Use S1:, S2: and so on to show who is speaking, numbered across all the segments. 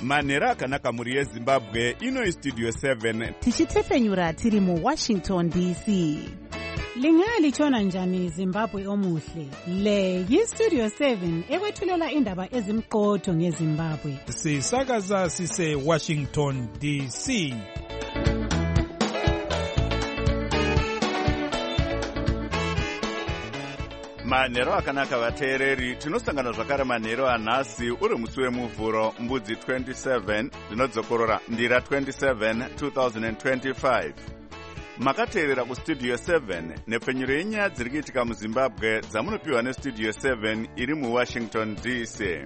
S1: manhero akanaka mhuri yezimbabwe. Ino Studio 7
S2: tichitefenyura tiri muWashington DC.
S3: Lingalitshona njani Zimbabwe omuhle? Le yiStudio 7 ekwethulela indaba ezimqotho ngeZimbabwe.
S4: Sisakaza sise Washington DC.
S1: manhero akanaka vateereri, tinosangana zvakare manhero anhasi uri musi wemuvhuro mbudzi 27 dzinodzokorora ndira 27 2025. makateerera kustudio 7 nepfenyuro yenyaya dziri kuitika muzimbabwe dzamunopiwa nestudio 7 iri muwashington DC.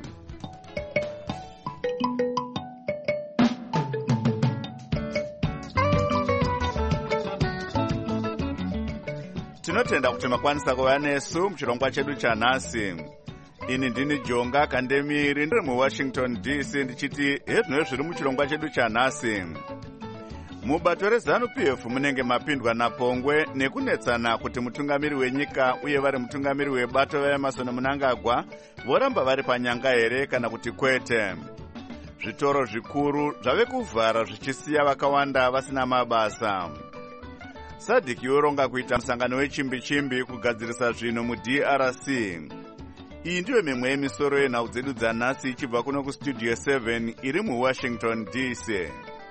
S1: tinotenda kuti makwanisa kuva nesu muchirongwa chedu chanhasi. ini ndini Jonga Kandemiri ndiri muwashington DC ndichiti hezvino zviri muchirongwa chedu chanhasi. mubato reZANU-PF munenge mapindwa naPongwe nekunetsana kuti mutungamiri wenyika uye vari mutungamiri webato vaEmerson Mnangagwa voramba vari panyanga here kana kuti kwete. zvitoro zvikuru zvave kuvhara zvichisiya vakawanda vasina mabasa. SADC yoronga kuita musangano wechimbi-chimbi kugadzirisa zvinhu muDRC. iyi ndiyo mimwe yemisoro yenhau dzedu dzanhasi ichibva kuno kustudio 7 iri muwashington DC.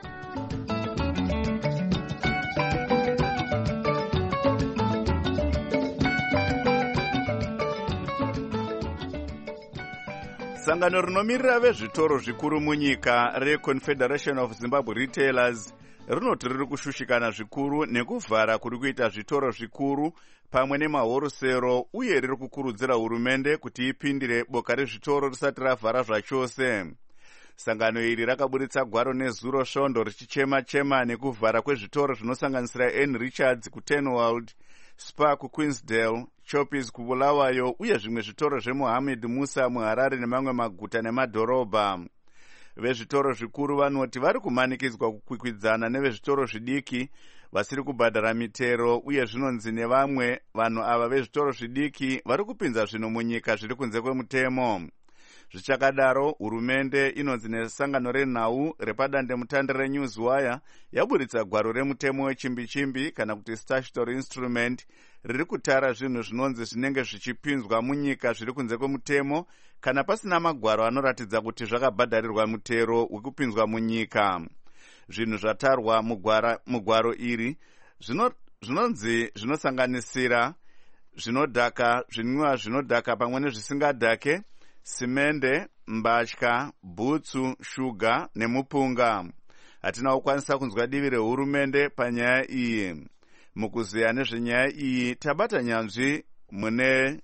S1: sangano rinomirira vezvitoro zvikuru munyika reConfederation of Zimbabwe Retailers rinoti riri kushushikana zvikuru nekuvhara kuri kuita zvitoro zvikuru pamwe nemahorosero uye riri kukurudzira hurumende kuti ipindire boka rezvitoro risati ravhara zvachose. sangano iri rakaburitsa gwaro nezuro svondo richichema-chema nekuvhara kwezvitoro zvinosanganisira N Richards kuTenwald, Spar kuQueensdale, Choppies kuBulawayo uye zvimwe zvitoro zveMohamed Musa muHarare nemamwe maguta nemadhorobha. vezvitoro zvikuru vanoti vari kumanikidzwa kukwikwidzana nevezvitoro zvidiki vasiri kubhadhara mitero uye zvinonzi nevamwe vanhu ava vezvitoro zvidiki vari kupinza zvinhu munyika zviri kunze kwemutemo. zvichakadaro hurumende inonzi nesangano renhau repadandemutande reNewswire yaburitsa gwaro remutemo wechimbi-chimbi kana kuti statutory instrument riri kutara zvinhu zvinonzi zvinenge zvichipinzwa munyika zviri kunze kwemutemo kana pasina magwaro anoratidza kuti zvakabhadharirwa mutero wekupinzwa munyika. zvinhu zvatarwa mugwaro iri zvinonzi zvinosanganisira zvinodhaka, zvinwiwa zvinodhaka pamwe nezvisingadhake, simende, mbatya, bhutsu, shuga nemupunga. hatina kukwanisa kunzwa divi rehurumende panyaya iyi. mukuziya nezvenyaya iyi tabata nyanzvi mune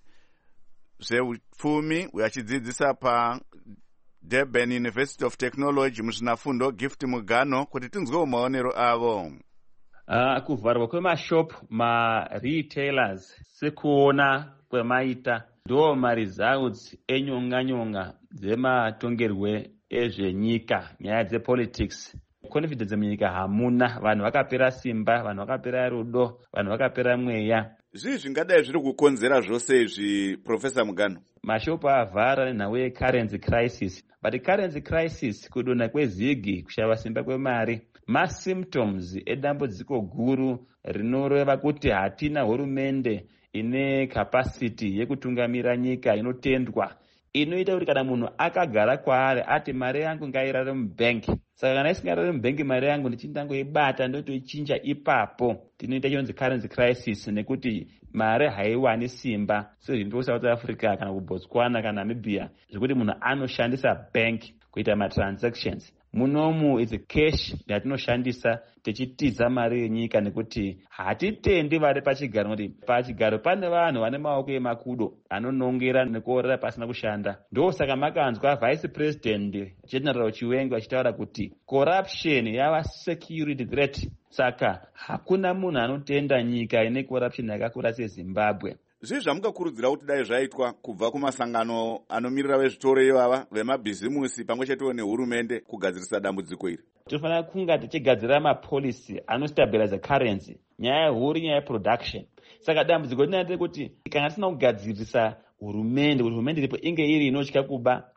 S1: zveupfumi achidzidzisa paDurban University of Technology muzvinafundo Gift Mugano kuti tinzwewo maonero avo.
S5: kuvharwa kwemashopu maretailers sekuona kwemaita ndo maresults enyonga-nyonga dzematongerwe ezvenyika, nyaya dzepolitics. confidence munyika hamuna, vanhu vakapera simba, vanhu vakapera rudo, vanhu vakapera mweya.
S1: zvii zvingadai zviri kukonzera zvose izvi Professor Mugano?
S5: mashopu avhara nenhau yecurrency crisis, but currency crisis, kudonha kwezigi, kushava simba kwemari, masymptoms edambudziko guru rinoreva kuti hatina hurumende ine capacity yekutungamira nyika inotendwa, inoita kuti kana munhu akagara kwaari ati mari yangu ngairare mubhengi, saka kana isingarare mubhengi mari yangu ndichindangoibata ndotoichinja ipapo, tinoita chonzi currency crisis, nekuti mari haiwani simba sezvinhu South Africa kana kuBotswana kana Namibia zvekuti munhu anoshandisa bank kuita matransactions. munomu is cash yatinoshandisa tichitiza mari yenyika, nekuti hatitendi vari pachigaro, kuti pachigaro pane vanhu vane maoko emakudo anonongera nekuorera pasina kushanda. ndosaka makanzwa vice president general Chiwengu achitaura kuti corruption yava security threat, saka hakuna munhu anotenda nyika ine corruption yakakura seZimbabwe.
S1: zvii zvamukakurudzira kuti dai zvaitwa kubva kumasangano anomirira vezvitoro ivava, vemabhizimusi pamwe chetewo nehurumende kugadzirisa dambudziko iri?
S5: Tofanira kunga tichigadzira mapolicy anostabilize currency, nyaya huru, nyaya yeproduction. Saka dambudziko rinoita kuti kana tisina kugadzirisa hurumende, kuti hurumende iripo inge iri inotya kuba,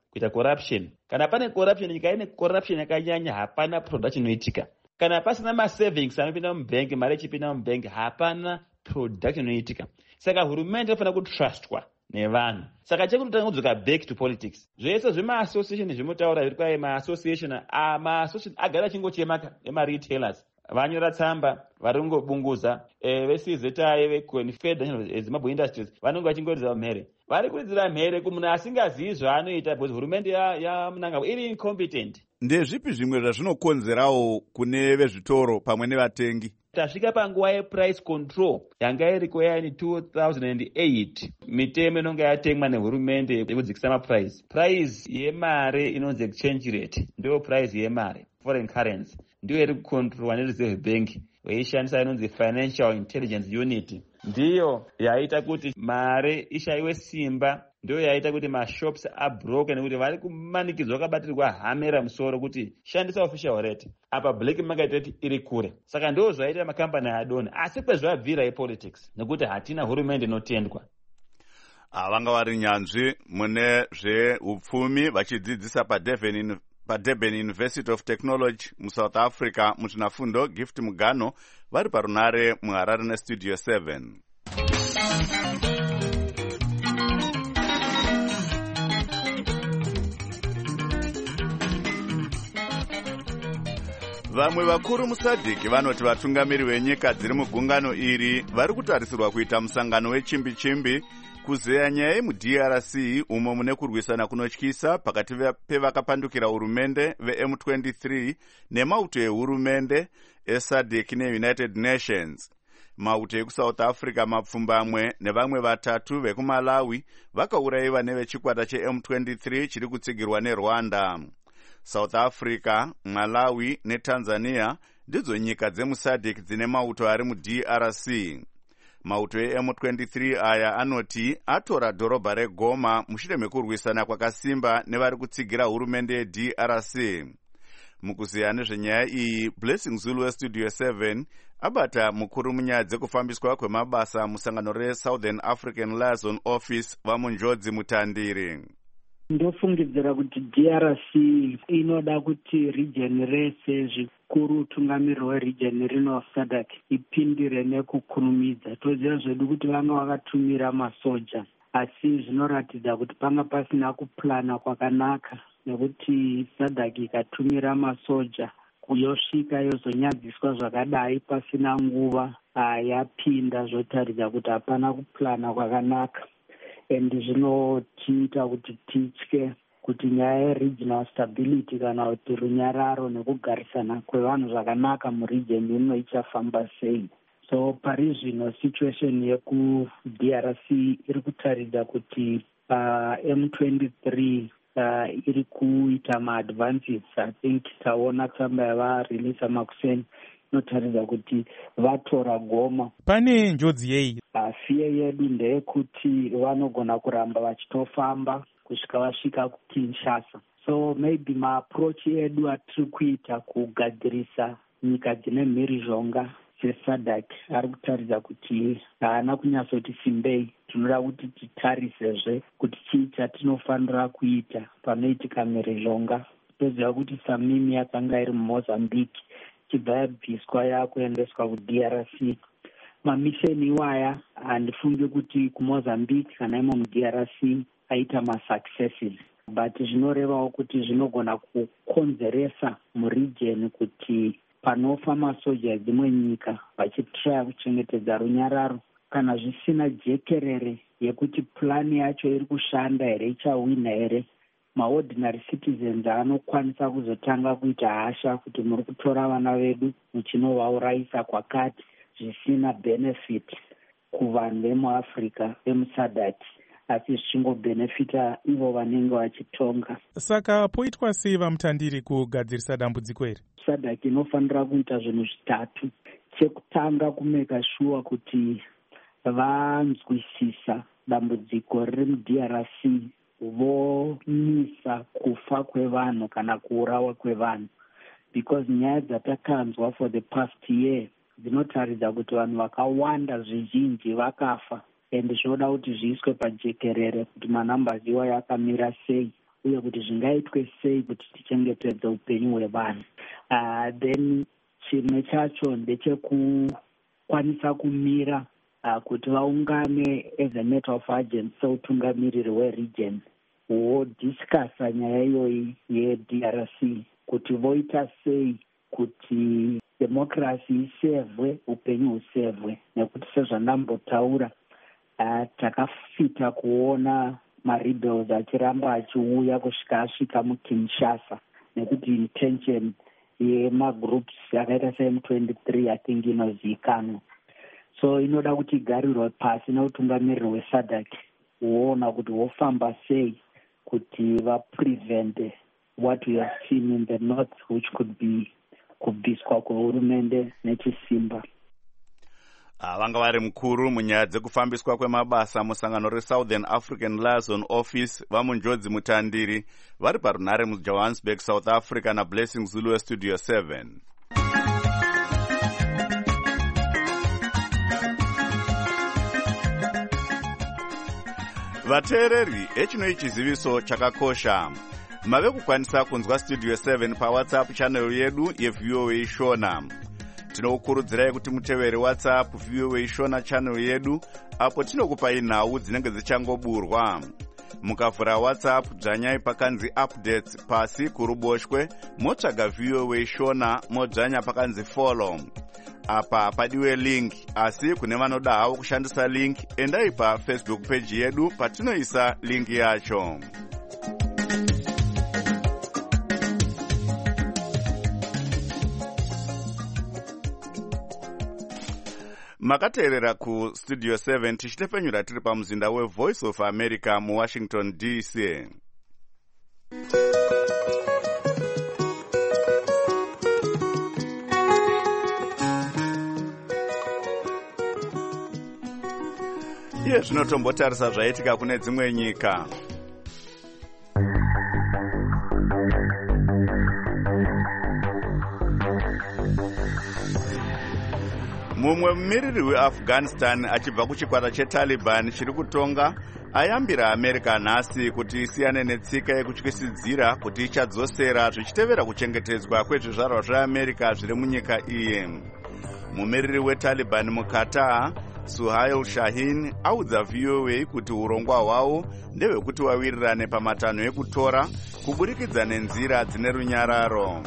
S5: kuita corruption. Kana pane corruption, nyika ine corruption yakanyanya, hapana production inoitika. Kana pasina masavings anopinda mubhengi, mari ichipinda mubhengi, hapana production inoitika. Saka hurumende inofanira kutrustwa nevanhu. Saka chekutotanga kudzoka back to politics. Zvese zvema-association zvimotaura zviri kwaye ma-association agara achingochema ema-retailers. Vanyora tsamba, vari kungobunguza, ve-CZI, ve-Confederation of Zimbabwe Industries, vanenge vachingoridza mhere. Vari kuridzira mhere kumunhu asingazivi zvaanoita, because hurumende yamunanga iri incompetent.
S1: Ndezvipi zvimwe zvazvinokonzerawo kune vezvitoro pamwe nevatengi?
S5: Tasvika panguva yeprice control yanga iriko yaini 2008. Mitemo inonga yatengwa nehurumende yekudzikisa maprice. Price yemare inonzi exchange rate ndiyo price yemare, foreign currency, ndiyo iri kucontrolwa nereserve bank veishandisa inonzi financial intelligence unit. Ndiyo yaita kuti mare ishayiwe simba, ndiyo yaita kuti mashops abroke nekuti vari kumanikidzwa vakabatirwa hamera musoro kuti shandisa official rate, apa black market rate iri kure. Saka ndiyo zvaita makambani adoni, asi kwezvabvira yepolitics nekuti hatina hurumende inotendwa.
S1: Vanga vari nyanzvi mune zveupfumi vachidzidzisa paDurban University of Technology muSouth Africa muzvinafundo Gift Mugano vari parunare muHarare neStudio 7. Vamwe vakuru musadhiki vanoti vatungamiri venyika dziri mugungano iri vari kutarisirwa kuita musangano wechimbi-chimbi kuzeya nyaya yemuDRC umo mune kurwisana kunotyisa pakati pevakapandukira hurumende veM23 nemauto ehurumende eSADC neUnited Nations. Mauto ekuSouth Africa mapfumbamwe nevamwe vatatu vekuMalawi vakaurayiwa nevechikwata cheM23 chiri kutsigirwa neRwanda. South Africa, Malawi neTanzania ndidzo nyika dzemuSADC dzine mauto ari muDRC. Mauto eM23 aya anoti atora dhorobha reGoma mushure mekurwisana kwakasimba nevari kutsigira hurumende yeDRC. Mukuziya nezvenyaya iyi, Blessing Zulu weStudio 7 abata mukuru munyaya dzekufambiswa kwemabasa musangano reSouthern African Liaison Office vamunjodzi Mutandiri.
S6: Ndofungidzira kuti DRC inoda kuti region rese zvikuru tungamiri weregion rino SADC ipindire nekukurumidza. Toziva zvedu kuti vanga vakatumira masoja, asi zvinoratidza kuti panga pasina kuplana kwakanaka, nekuti SADC ikatumira masoja kuyosvika yozonyadziswa zvakadai pasina nguva yapinda, zvotaridza kuti hapana kuplana kwakanaka. And zvinotiita kuti titye kuti nyaya yeregional stability kana kuti runyararo nekugarisana kwevanhu zvakanaka muregion ino ichafamba sei. So pari zvino situation yekuDRC iri kutaridza kuti M23 iri kuita maadvances. I think taona tsamba yavareleasa makuseni inotaridza kuti vatora Goma.
S4: Pane njodzi yei?
S6: Fear yedu ndeyekuti vanogona kuramba vachitofamba kusvika vasvika kuKinshasa. So maybe maapproach edu atiri kuita kugadzirisa nyika dzine mhirizhonga dzeSADC ari kutaridza kuti haana kunyatsoti simbei. Tinoda kuti titarisezve kuti chii chatinofanira kuita panoitika mhirizhonga. Toziva kuti Samimi yakanga iri muMozambique chibva yabviswa yakuendeswa kuDRC. Mamisheni iwaya handifungi kuti kuMozambique kana imo muDRC aita masuccesses, but zvinorevawo kuti zvinogona kukonzeresa muregion kuti panofa masoja dzimwe nyika vachitraya kuchengetedza runyararo, kana zvisina jekerere yekuti plani yacho iri kushanda here, ichawina here, maordinary citizens anokwanisa kuzotanga kuita hasha kuti muri kutora vana vedu muchinovaurayisa kwakati zvisina benefit kuvanhu vemuAfrica vemuSADC, asi zvichingobhenefita ivo vanenge vachitonga.
S4: Saka poitwa sei vaMutandiri kugadzirisa dambudziko iri?
S6: SADC inofanira kuita zvinhu zvitatu. Chekutanga, kumeka sure kuti vanzwisisa dambudziko riri muDRC, vomisa kufa kwevanhu kana kuurawa kwevanhu, because nyaya dzatakanzwa for the past year dzinotaridza kuti vanhu vakawanda zvizhinji vakafa, and zvinoda kuti zviiswe pajekerere kuti manambers iwayo akamira sei. uye kuti zvingaitwe sei kuti tichengetedze upenyu hwevanhu. Then chimwe chacho ndechekukwanisa kumira kuti vaungane as a matter of urgency seutungamiriri weregion wodiscasa nyaya iyoyi yeDRC kuti voita sei kuti democracy isevhwe, upenyu husevhwe, nekuti sezvandambotaura takafita kuona marebels achiramba achiuya kusvika asvika muKinshasa, nekuti intention yemagroups yakaita seM23 I think inozivikanwa. So inoda kuti igarirwe pasi neutungamiriri weSADC woona kuti wofamba sei kuti vaprevent what we have seen in the north, which could be kubviswa kwehurumende nechisimba.
S1: Vanga vari mukuru munyaya dzekufambiswa kwemabasa musangano reSouthern African Liaison Office vamunjodzi mutandiri vari parunhare muJohannesburg, South Africa naBlessing Zulu Studio 7. Vateereri, echinoi chiziviso chakakosha. Mave kukwanisa kunzwa Studio 7 paWhatsApp channel yedu yeVOA Shona. Tinokukurudzirai kuti mutevere WhatsApp VOA Shona channel yedu apo tinokupai nhau dzinenge dzichangoburwa. Mukavhura WhatsApp dzvanyai pakanzi updates pasi kuruboshwe, motsvaga VOA Shona modzvanya pakanzi follow. Apa padiwe link, asi kune vanoda havo kushandisa link, endai paFacebook page yedu patinoisa link yacho. Makateerera ku Studio 7 tichitepenyura tiri pamuzinda weVoice of America muWashington DC. Iye zvinotombotarisa zvaitika kune dzimwe nyika. Mumwe mumiriri weAfghanistan achibva kuchikwata cheTaliban chiri kutonga ayambira America nhasi kuti isiyane netsika yekutyisidzira kuti ichadzosera zvichitevera kuchengetedzwa kwezvizvarwa zveAmerica zviri munyika iye. Mumiriri weTaliban muQatar, Suhail Shaheen, audza VOA kuti urongwa hwavo ndehwekuti wawirirane pamatanho ekutora kuburikidza nenzira dzine runyararo.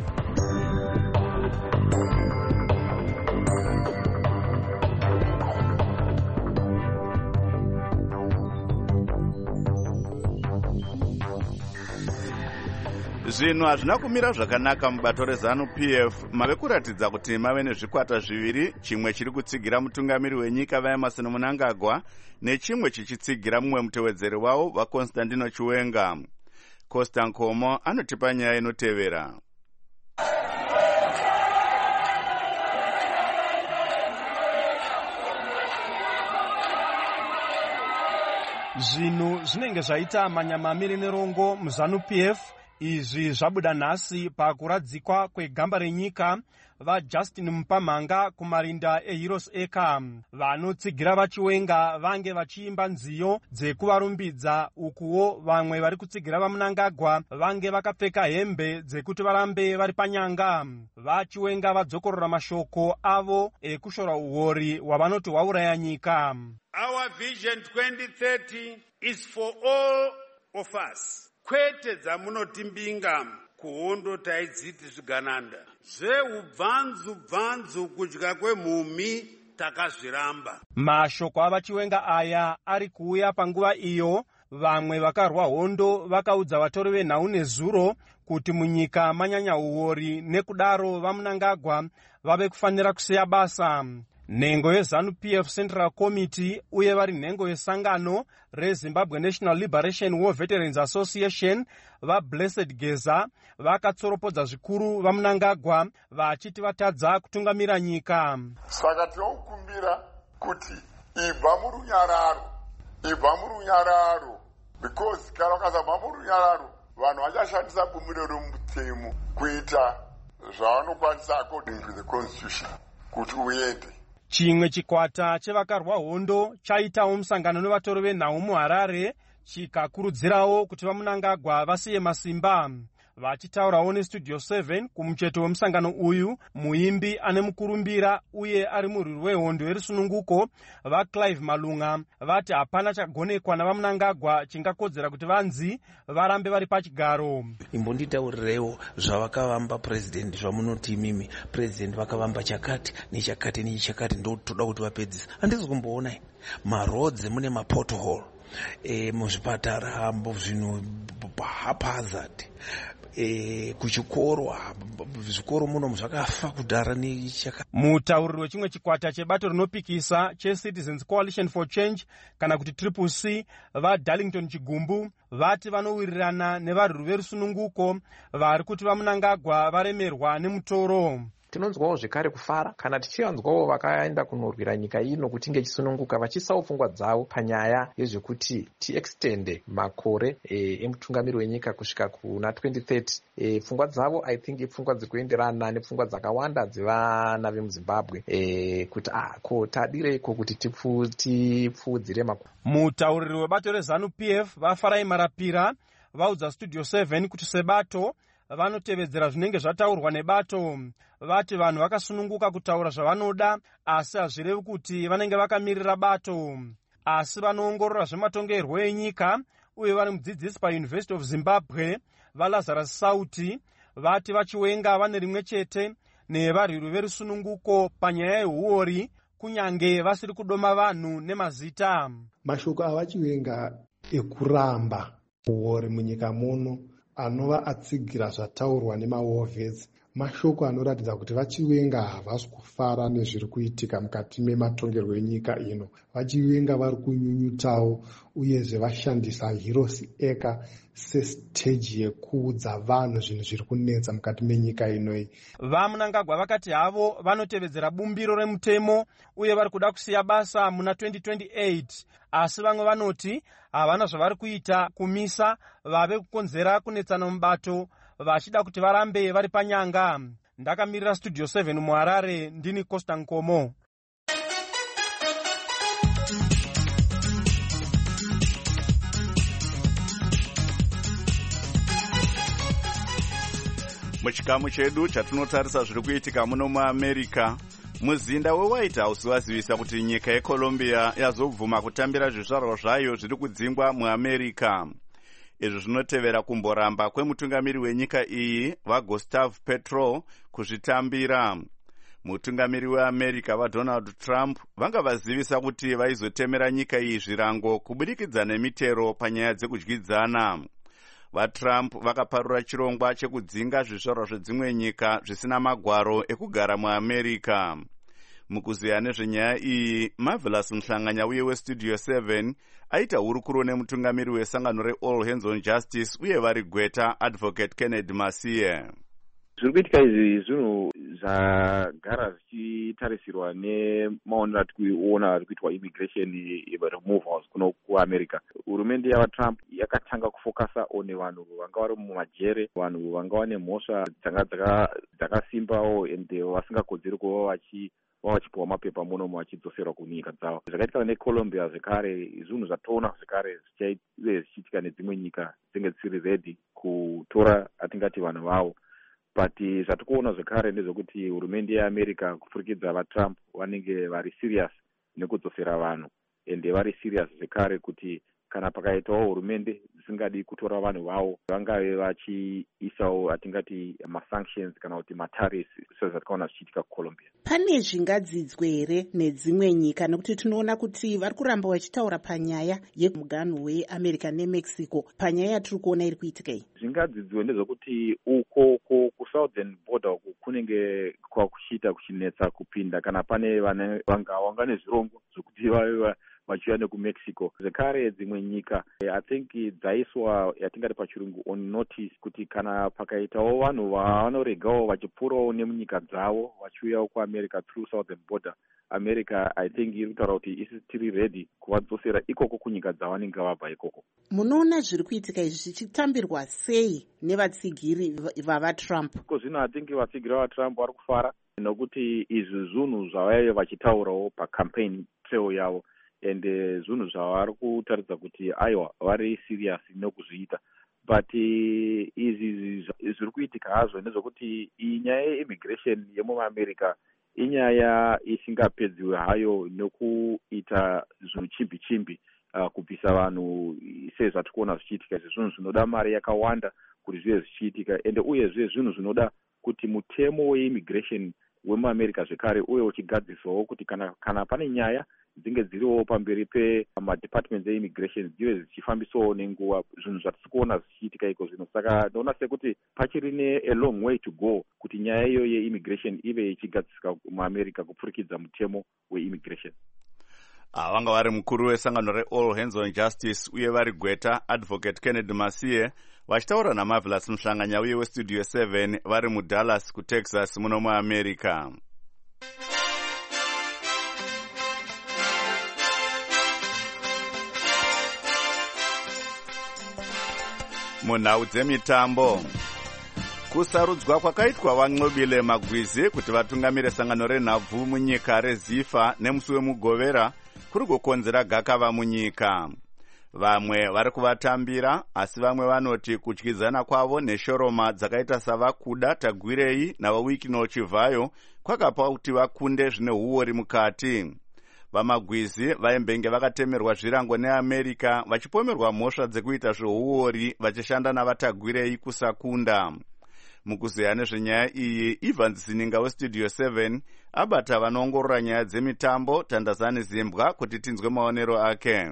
S1: Zvinhu hazvina kumira zvakanaka mubato reZANU-PF. Mave kuratidza kuti mave nezvikwata zviviri, chimwe chiri kutsigira mutungamiri wenyika vaEmerson Mnangagwa nechimwe chichitsigira mumwe mutevedzeri wavo vaConstantino Chiwenga. Costa Nkomo anotipa nyaya inotevera.
S7: Zvinhu zvinenge zvaita manyamamiri nerongo muZANU-PF izvi zvabuda nhasi pakuradzikwa kwegamba renyika vaJustin Mpamhanga kumarinda eHeroes Acre. Vanotsigira vaChiwenga vange vachiimba nziyo dzekuvarumbidza, ukuwo vamwe vari kutsigira vaMnangagwa vange vakapfeka hembe dzekuti varambe vari panyanga. VaChiwenga vadzokorora mashoko avo ekushora uori hwavanoti hwauraya nyika.
S8: Our vision 2030 is for all of us. Kwete dzamunotimbinga kuhondo taidziti zvigananda zveubvanzu kudya kwemhumi takazviramba.
S7: Mashoko avaChiwenga aya ari kuuya panguva iyo vamwe vakarwa hondo vakaudza vatori venhau nezuro kuti munyika manyanya uori, nekudaro vaMnangagwa vave kufanira kusiya basa. Nhengo yeZANU-PF Central Committee uye vari nhengo yesangano reZimbabwe National Liberation War Veterans Association vaBlessed Geza vakatsoropodza zvikuru vaMnangagwa vachiti vatadza kutungamira nyika.
S9: Saka tinokumbira kuti ibva murunyararo, because kana ukasabva murunyararo vanhu vachashandisa bumiro romutemo kuita zvavanokwanisa according to the constitution kuti uende.
S7: Chimwe chikwata chevakarwa hondo chaitawo musangano nevatori venhau muHarare chikakurudzirawo kuti vamunangagwa vasiye masimba. Vachitaurawo nestudio 7 kumucheto wemusangano uyu, muimbi ane mukurumbira uye ari murwi wehondo yerusununguko vaClive Malunga vati hapana chagonekwa navamunangagwa chingakodzera kuti vanzi varambe vari pachigaro.
S10: Imbonditaurirewo zvavakavamba president, zvamunoti imimi president vakavamba chakati nechakati nechakati, ndotoda kuti vapedzisa. Handisi kumboona marodzi mune mapothole muzvipatara zvinhu haphazard, kuchikoro zvikoro muno zvakafa kudhara nechakati.
S7: Mutauriri wechimwe chikwata chebato rinopikisa cheCitizens Coalition for Change kana kuti CCC vaDarlington Chigumbu vati vanowirirana nevarwi verusununguko vari kuti vamunangagwa varemerwa nemutoro.
S11: Tinonzwawo zvekare kufara kana tichivanzwawo vakaenda kunorwira nyika ino kuti inge chisununguka vachiisawo pfungwa dzavo panyaya yezvekuti tiextende makore emutungamiri wenyika kusvika kuna 2030. Pfungwa dzavo I think ipfungwa dzekuenderana nepfungwa dzakawanda dzevana vemuZimbabwe kuti ko tadireiko kuti tipfuudzire makore.
S7: Mutauriri webato reZANU-PF vaFarai Marapira vaudza Studio 7 kuti sebato vanotevedzera zvinenge zvataurwa nebato. Vati vanhu vakasununguka kutaura zvavanoda, asi hazvirevi kuti vanenge vakamirira bato. Asi vanoongorora zvematongerwo enyika uye vari mudzidzisi paUniversity of Zimbabwe vaLazarus Sauti vati vachiwenga vane rimwe chete nevarwiri verusununguko panyaya yehuori, kunyange vasiri kudoma vanhu nemazita.
S12: Mashoko avachiwenga ekuramba huori munyika muno anova atsigira zvataurwa nemawovhedzi, mashoko anoratidza kuti vachiwenga havasi kufara nezviri kuitika mukati mematongerwo enyika ino. Vachiwenga vari kunyunyutawo uyezve vashandisa hirosi eka sesiteji yekuudza vanhu zvinhu zviri kunetsa mukati menyika inoi.
S7: Vamunangagwa vakati havo vanotevedzera bumbiro remutemo uye vari kuda kusiya basa muna 2028, asi vamwe vanoti havana zvavari kuita kumisa vave kukonzera kunetsana mubato, vachida kuti varambe vari panyanga. Ndakamirira Studio 7 muHarare, ndini Costa Nkomo.
S1: Muchikamu chedu chatinotarisa zviri kuitika muno muAmerica, muzinda weWhite House wazivisa kuti nyika yeColombia yazobvuma kutambira zvizvarwa zvayo zviri kudzingwa muAmerica. Izvi zvinotevera kumboramba kwemutungamiri wenyika iyi vaGustavo Petro kuzvitambira. Mutungamiri weAmerica vaDonald Trump vanga vazivisa kuti vaizotemera nyika iyi zvirango kubudikidza nemitero panyaya dzekudyidzana. VaTrump vakaparura chirongwa chekudzinga zvizvarwa zvedzimwe nyika zvisina magwaro ekugara muAmerica. Mukuziya nezvenyaya iyi, Marvelous Mhlanganya uye weStudio 7 aita hurukuro nemutungamiri wesangano reAll Hands on Justice uye vari Gweta Advocate Kennedy Masiye.
S13: Zviri kuitika izvi zvinhu zvagara zvichitarisirwa nemaonero atikuona ari kuitwa immigration removals kuno kuAmerica. Hurumende yavaTrump yakatanga kufokasa one vanhu vanga vari mumajere, vanhu vanga vane mhosva dzakasimbawo ende vasingakodzeri kuva vachipiwa mapepa muno vachidzoserwa kunyika dzavo. Zvakaitika neColombia zvekare, zvinhu zvatoona zvekare zvichiitika nedzimwe nyika dzinenge dzisiri ready kutora atingati vanhu vavo. But zvatikuona zvekare ndezvekuti hurumende yeAmerica kupfurikidza vaTrump vanenge vari serious nekudzosera vanhu, ende vari serious zvekare kuti kana pakaitawo hurumende dzisingadi kutora vanhu vavo vangave vachiisawo atingati masanctions kana kuti matariffs sezvatikaona zvichiitika kuColombia.
S2: Pane zvingadzidzwe here nedzimwe nyika, nekuti tinoona kuti vari kuramba vachitaura panyaya yemuganhu weAmerica neMexico, panyaya yatiri kuona iri kuitika iyi?
S13: Zvingadzidzwe ndezvekuti uko kusouthern border uko kunenge kwakuchiita kuchinetsa kupinda kana pane vanga nezvirongo zvokuti vave vachiuya nekuMexico. Zvekare dzimwe nyika I think dzaiswa yatingati pachirungu on notice kuti kana pakaitawo vanhu vanoregawo vachipfuurawo nemunyika dzavo vachiuyawo kuAmerica through southern border, America I think iri kutaura kuti isi tiri ready kuvadzosera ikoko kunyika dzavanenge vabva ikoko.
S2: Munoona zviri kuitika izvi zvichitambirwa sei nevatsigiri vavaTrump?
S13: Zvino I think vatsigiri vavaTrump vari kufara nokuti izvi zvinhu zvavaive vachitaurawo pacampaign trail yavo, ende zvinhu zvavari kutaridza kuti aiwa vari serious nokuzviita. But izvi zviri kuitika hazvo nezvokuti iyi nyaya yeimmigration yemuamerica inyaya isingapedziwe hayo nokuita zvinhu chimbi kubvisa vanhu sezvatikuona zvichiitika. Izvi zvinhu zvinoda mari yakawanda kuti zvive zvichiitika, ende uyezve zvinhu zvinoda kuti mutemo weimmigration wemuamerica zvekare uye uchigadziswawo kuti kana pane nyaya dzinge dziriwo pamberi pemadepartments eimmigration dzive dzichifambisawo nenguva, zvinhu zvatiri kuona zvichiitika iko zvino. Saka ndoona sekuti pachiri ne long way to go kuti nyaya iyo yeimmigration ive ichigadziswa muamerica kupfurikidza mutemo weimmigration.
S1: Vanga vari mukuru wesangano reAll Hands on Justice uye vari Gweta Advocate Kennedy Masiye vachitaura naMarvelous Mhlanganya uye weStudio 7 vari muDallas kuTexas muno muAmerica. Munhau dzemitambo, kusarudzwa kwakaitwa vaNxobile Magwizi kuti vatungamire sangano renhabvu munyika reZIFA nemusi wemugovera kuri kukonzera gakava munyika. Vamwe vari kuvatambira, asi vamwe vanoti kudyidzana kwavo neshoroma dzakaita savakuda Tagwirei navaWikino Chivhayo kwakapa kuti vakunde zvine huori mukati. VaMagwizi vaimbenge vakatemerwa zvirango neAmerica vachipomerwa mhosva dzekuita zveuori vachishanda navatagwirei kusakunda. Mukuzeya nezvenyaya iyi, Evans Zininga weStudio 7 abata vanoongorora nyaya dzemitambo Tandazani Zimbwa kuti tinzwe maonero ake.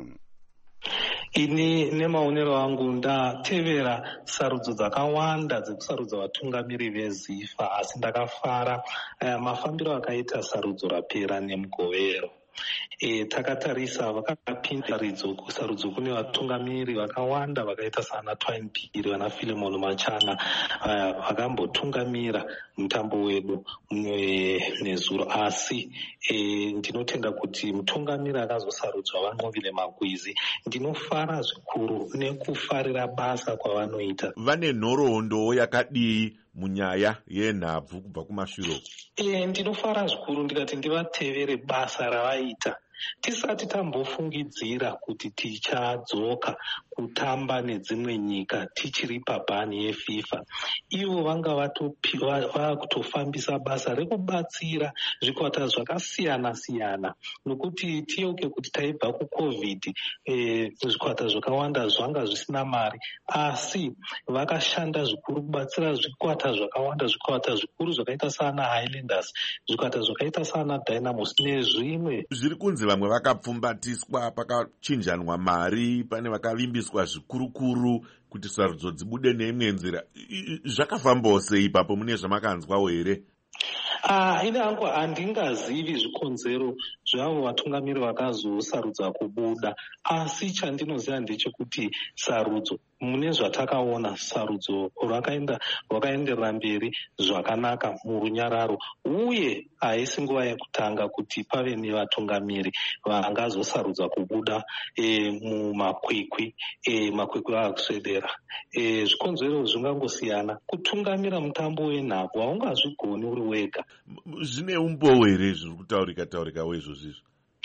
S14: Ini nemaonero angu ndatevera sarudzo dzakawanda dzekusarudza vatungamiri veZIFA, asi ndakafara mafambiro akaita sarudzo rapera nemugovero. Takatarisa vakapinda sarudzo kune vatungamiri vakawanda vakaita sana Twine Piri, vana Philemon Machana vakambotungamira mutambo wedu nezuro, asi ndinotenda kuti mutungamiri akazosarudzwa vaNxobile Magwizi. Ndinofara zvikuru nekufarira basa kwavanoita.
S15: Vane nhoroondo yakadii munyaya yenhabvu kubva kumashure?
S14: Ndinofara zvikuru ndikati ndivatevere basa ravaita. Tisati tambofungidzira kuti tichadzoka kutamba nedzimwe nyika tichiri pabhani yeFIFA, ivo vanga vakutofambisa basa rekubatsira zvikwata zvakasiyana-siyana, nokuti tiyeuke kuti taibva kuCovid, zvikwata zvakawanda zvanga zvisina mari, asi vakashanda zvikuru kubatsira zvikwata zvakawanda, zvikwata zvikuru zvakaita sana Highlanders, zvikwata zvakaita sana Dynamos nezvimwe.
S15: Zviri kunzi vamwe vakapfumbatiswa, pakachinjanwa mari, pane vakavimbiswa zvikurukuru kuti sarudzo dzibude neimwe nzira. Zvakafambawo sei ipapo? Mune zvamakanzwawo here?
S14: Ine hangu handingazivi zvikonzero zvavo vatungamiri vakazosarudza kubuda, asi chandinoziva ndechekuti sarudzo, mune zvatakaona sarudzo rwakaenderera mberi zvakanaka murunyararo, uye haisi nguva yekutanga kuti pave nevatungamiri vangazosarudza kubuda mumakwikwi akuswedera. Zvikonzero zvingangosiyana. Kutungamira mutambo wenhabvu haungazvigoni uri wega.
S15: Zvine umbowo here zviri kutaurika weizvozvizvo?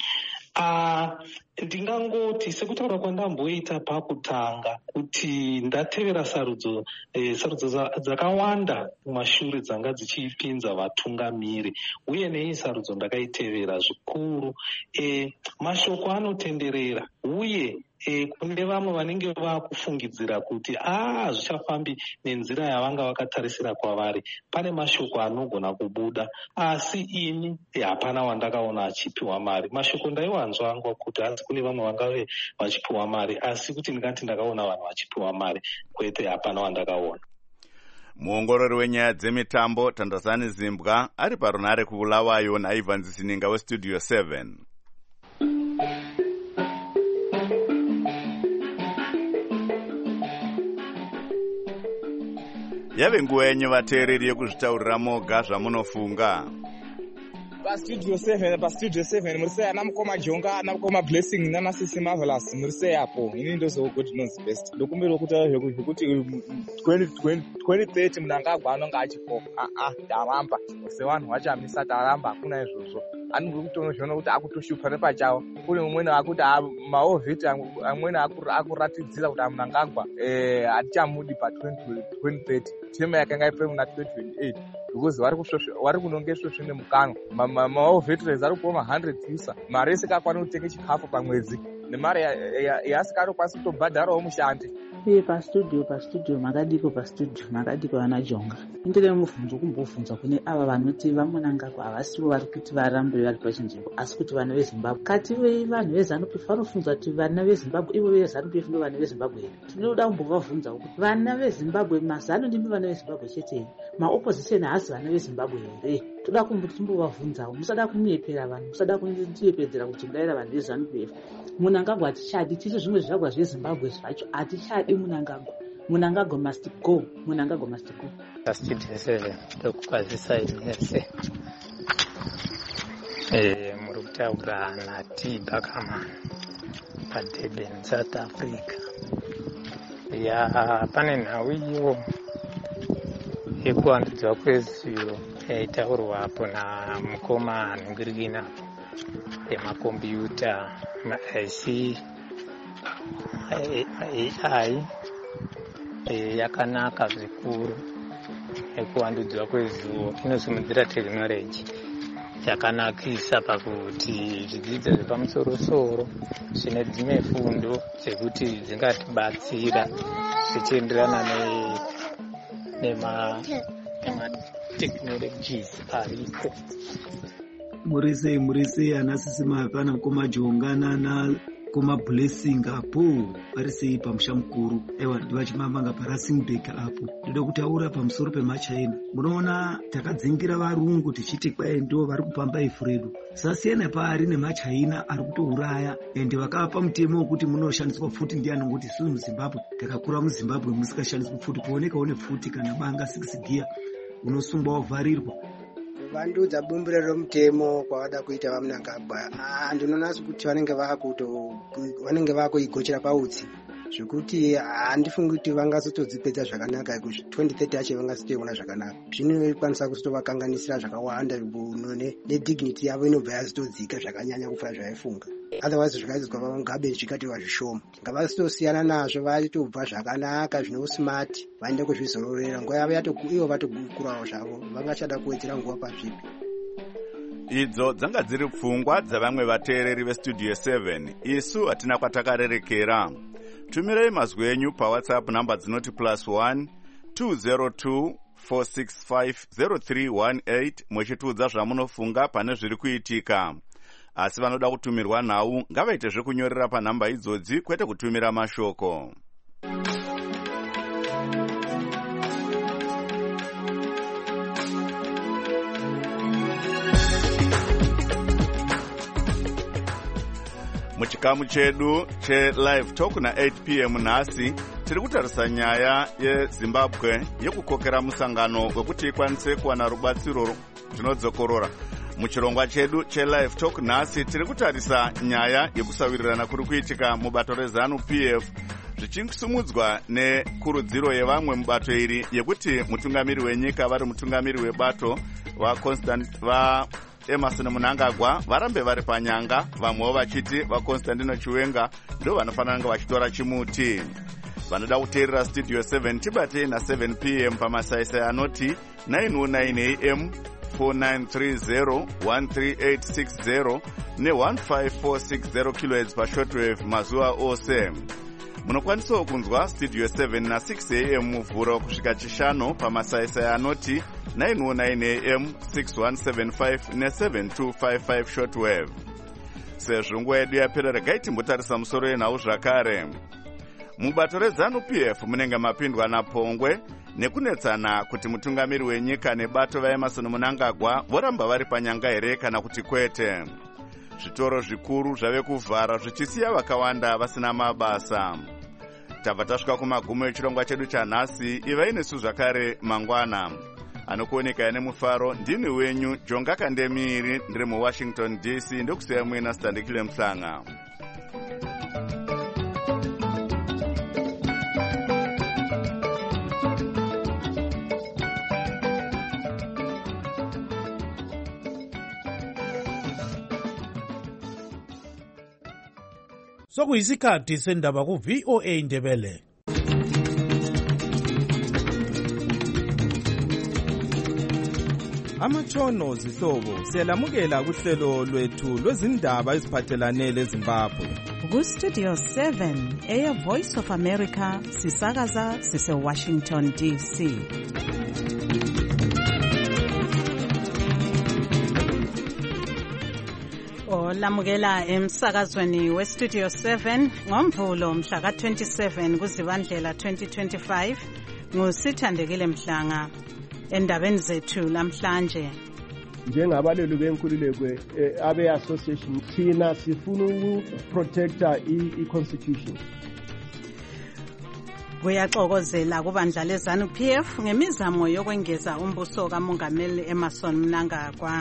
S14: Ndingangoti sekutaura kwandamboita pakutanga kuti ndatevera sarudzo dzakawanda mumashure dzanga dzichipinza vatungamiri, uye nei sarudzo ndakaitevera zvikuru. Mashoko anotenderera, uye kune vamwe vanenge vakufungidzira kuti zvichafambi nenzira yavanga vakatarisira kwavari. Pane mashoko anogona kubuda, asi ini hapana wandakaona achipiwa mari. Mashoko ndaiwanzwa angwa kuti hanzi kune vamwe vangave vachipiwa mari, asi kuti ndingati ndakaona vanhu vachipiwa mari, kwete hapana wandakaona.
S1: Muongorori wenyaya dzemitambo Tandazani Zimbwa ari parunare kuBulawayo naIvans Zininga weStudio 7. Yave nguva yenyu vateereri yekuzvitaurira moga zvamunofunga.
S16: PaStudio 7 muri sei ana mukoma Jonga, ana mukoma Blessing nana Sisi Marvelous, muri sei hapo? Ini ndozo good knows best. Ndokumbira kuti zvekuti 2030 munhu angagwa anonga achipoka. Taramba. Se vanhu vachamisa taramba, hakuna izvozvo. anogona kutonozviona kuti akutoshupa nepachawo. Kune mumweni akuti maovhiti amweni akuratidzira kuti Mnangagwa hatichamudi pa2030 tema yakanga ipe muna 2028 because vari kunonge svosvo nemukanwa. Maovhiti ari kupa 100 usa mari isikakwana kutenga chikafu pamwedzi nemari yasikatokwanisa kutobhadharawo mushandi.
S17: Pastudio makadiko vana Jonga indire mubvunzo kumbobvunza kune ava vanoti vaMnangagwa havasivo vari kuti varambe vari pachinzvimbo asi kuti vana veZimbabwe kati vanhu veZANU-PF vanofunza kuti vana veZimbabwe ivo veZANU-PF ndo vana veZimbabwe here. Tinoda kumbovabvunza kuti vana veZimbabwe mazano ndimi vana veZimbabwe chete here, maopposition haasi vana veZimbabwe here. Toda kumboti timbovabvunzawo, musada kumuyepera vanhu, musada kutiyepedzera kuchimdaira vanhu veZANU-PF. Mnangagwa hatichadi, tisu zvimwe zvivakwa zveZimbabwe zvacho hatichadi Mnangagwa. Mnangagwa must go. Mnangagwa must go.
S18: Studio 7 ndokukwazisa inese muri kutaura naT Bakama paDurban, South Africa. Pane nhau iyo yekuvandudzwa kwezuro yaitaurwapo namukoma anongirigina yemakombiyuta AI yakanaka zvikuru. Yekuvandudzwa kwezuro inosimudzira tekinoloji yakanakisa pakuti zvidzidzo zvepamusoro-soro zvine dzimwe fundo dzekuti dzingatibatsira zvichienderana nematekinologies ariko.
S19: Murisei anasisima hapana mukoma Jonga nana koma Blessing apo varisei pamusha mukuru. Ewa ndivachimamanga paRustenburg apo. Ndoda kutaura pamusoro pemaChina. Munoona takadzingira varungu tichiti kwai ndo vari kupamba ifredo. Sasiyana paari nemaChina ari kutouraya ende vakapa mutemo wekuti munoshandiswa futi ndiani ngoti isusu muZimbabwe takakura muZimbabwe musikashandiswi futi kuoneka une futi kana banga 6 gear unosungwa wavharirwa.
S20: Vandudza bumbiro romutemo kwavada kuita vaMnangagwa ndinoona kuti vanenge vakuigochera pautsi zvekuti handifungi kuti vangazotodzipedza zvakanaka. 2030 acho vangazotoiona zvakanaka. Zvinokwanisa kuzotovakanganisira zvakawanda nedignity yavo inobva yazotodzika zvakanyanya kufana zvavaifunga. Otherwise zvikaizwa paMugabe zvikatiwa zvishoma. Ngavazotosiyana nazvo vachitobva zvakanaka zvine usmart vaende kuzvizororera nguva yavo ivo vatogukurawo zvavo vangachada kuwedzera nguva pazvipi.
S1: Idzo dzanga dziri pfungwa dzavamwe vateereri veStudio 7. Isu hatina kwatakarerekera. Tumirei mazwi enyu paWhatsApp namba dzinoti +1 202 465 0318 muchitiudza zvamunofunga pane zviri kuitika. Asi vanoda kutumirwa nhau ngavaite zvekunyorera panhamba idzodzi kwete kutumira mashoko. Muchikamu chedu che-Live Talk na8 p.m. nhasi tiri kutarisa nyaya yeZimbabwe yekukokera musangano wekuti ikwanise kuwana rubatsiro zvinodzokorora. Muchirongwa chedu che-Live Talk nhasi tiri kutarisa nyaya yekusawirirana kuri kuitika mubato reZANU-PF zvichisumudzwa nekurudziro yevamwe mubato iri yekuti mutungamiri wenyika vari mutungamiri webato Emmerson Mnangagwa varambe vari panyanga, vamwewo vachiti vaConstantino Chiwenga ndo vanofanira kunge vachitora chimuti. Vanoda kuteerera Studio 7 tibate na7 p.m. pamasaisai anoti 909 am 4930 13860 ne15460 kHz pashortwave mazuva ose. Munokwanisawo kunzwa Studio 7 na6 am muvhuro kusvika chishanu pamasaisai anoti 909 am 6175 ne7255 shortwave. Sezvo nguva yedu yapera regai timbotarisa musoro yenhau zvakare. Mubato reZANU-PF munenge mapindwa naPongwe nekunetsana kuti mutungamiri wenyika nebato vaEmmerson Mnangagwa voramba vari panyanga here kana kuti kwete. Zvitoro zvikuru zvave kuvhara zvichisiya vakawanda vasina mabasa. Tabva tasvika kumagumo echirongwa chedu chanhasi. Ivai nesu zvakare mangwana. Anokuoneka nemufaro ndini wenyu Jonga Kandemiri, ndiri muWashington DC. Ndokusiya muina Standikile Mhlanga.
S21: Sokuyisikhathi sendaba ku-VOA Indebele.
S22: Amatshono zihlobo siyalamukela kuhlelo lwethu lwezindaba eziphathelane leZimbabwe.
S3: Ku-Studio 7 Air Voice of America sisakaza sise-Washington DC. Olamukela emsakazweni we-Studio 7 ngomvulo mhla ka-27 kuZibandlela 2025 nguSithandekile Mhlanga. Endabeni zethu lamhlanje,
S23: njengabalelu benkululeko abe-association thina sifuna ukuprotecta i-constitution.
S3: Kuyaxokozela kubandla leZANU-PF ngemizamo yokwengeza umbuso kaMongameli Emmerson Mnangagwa.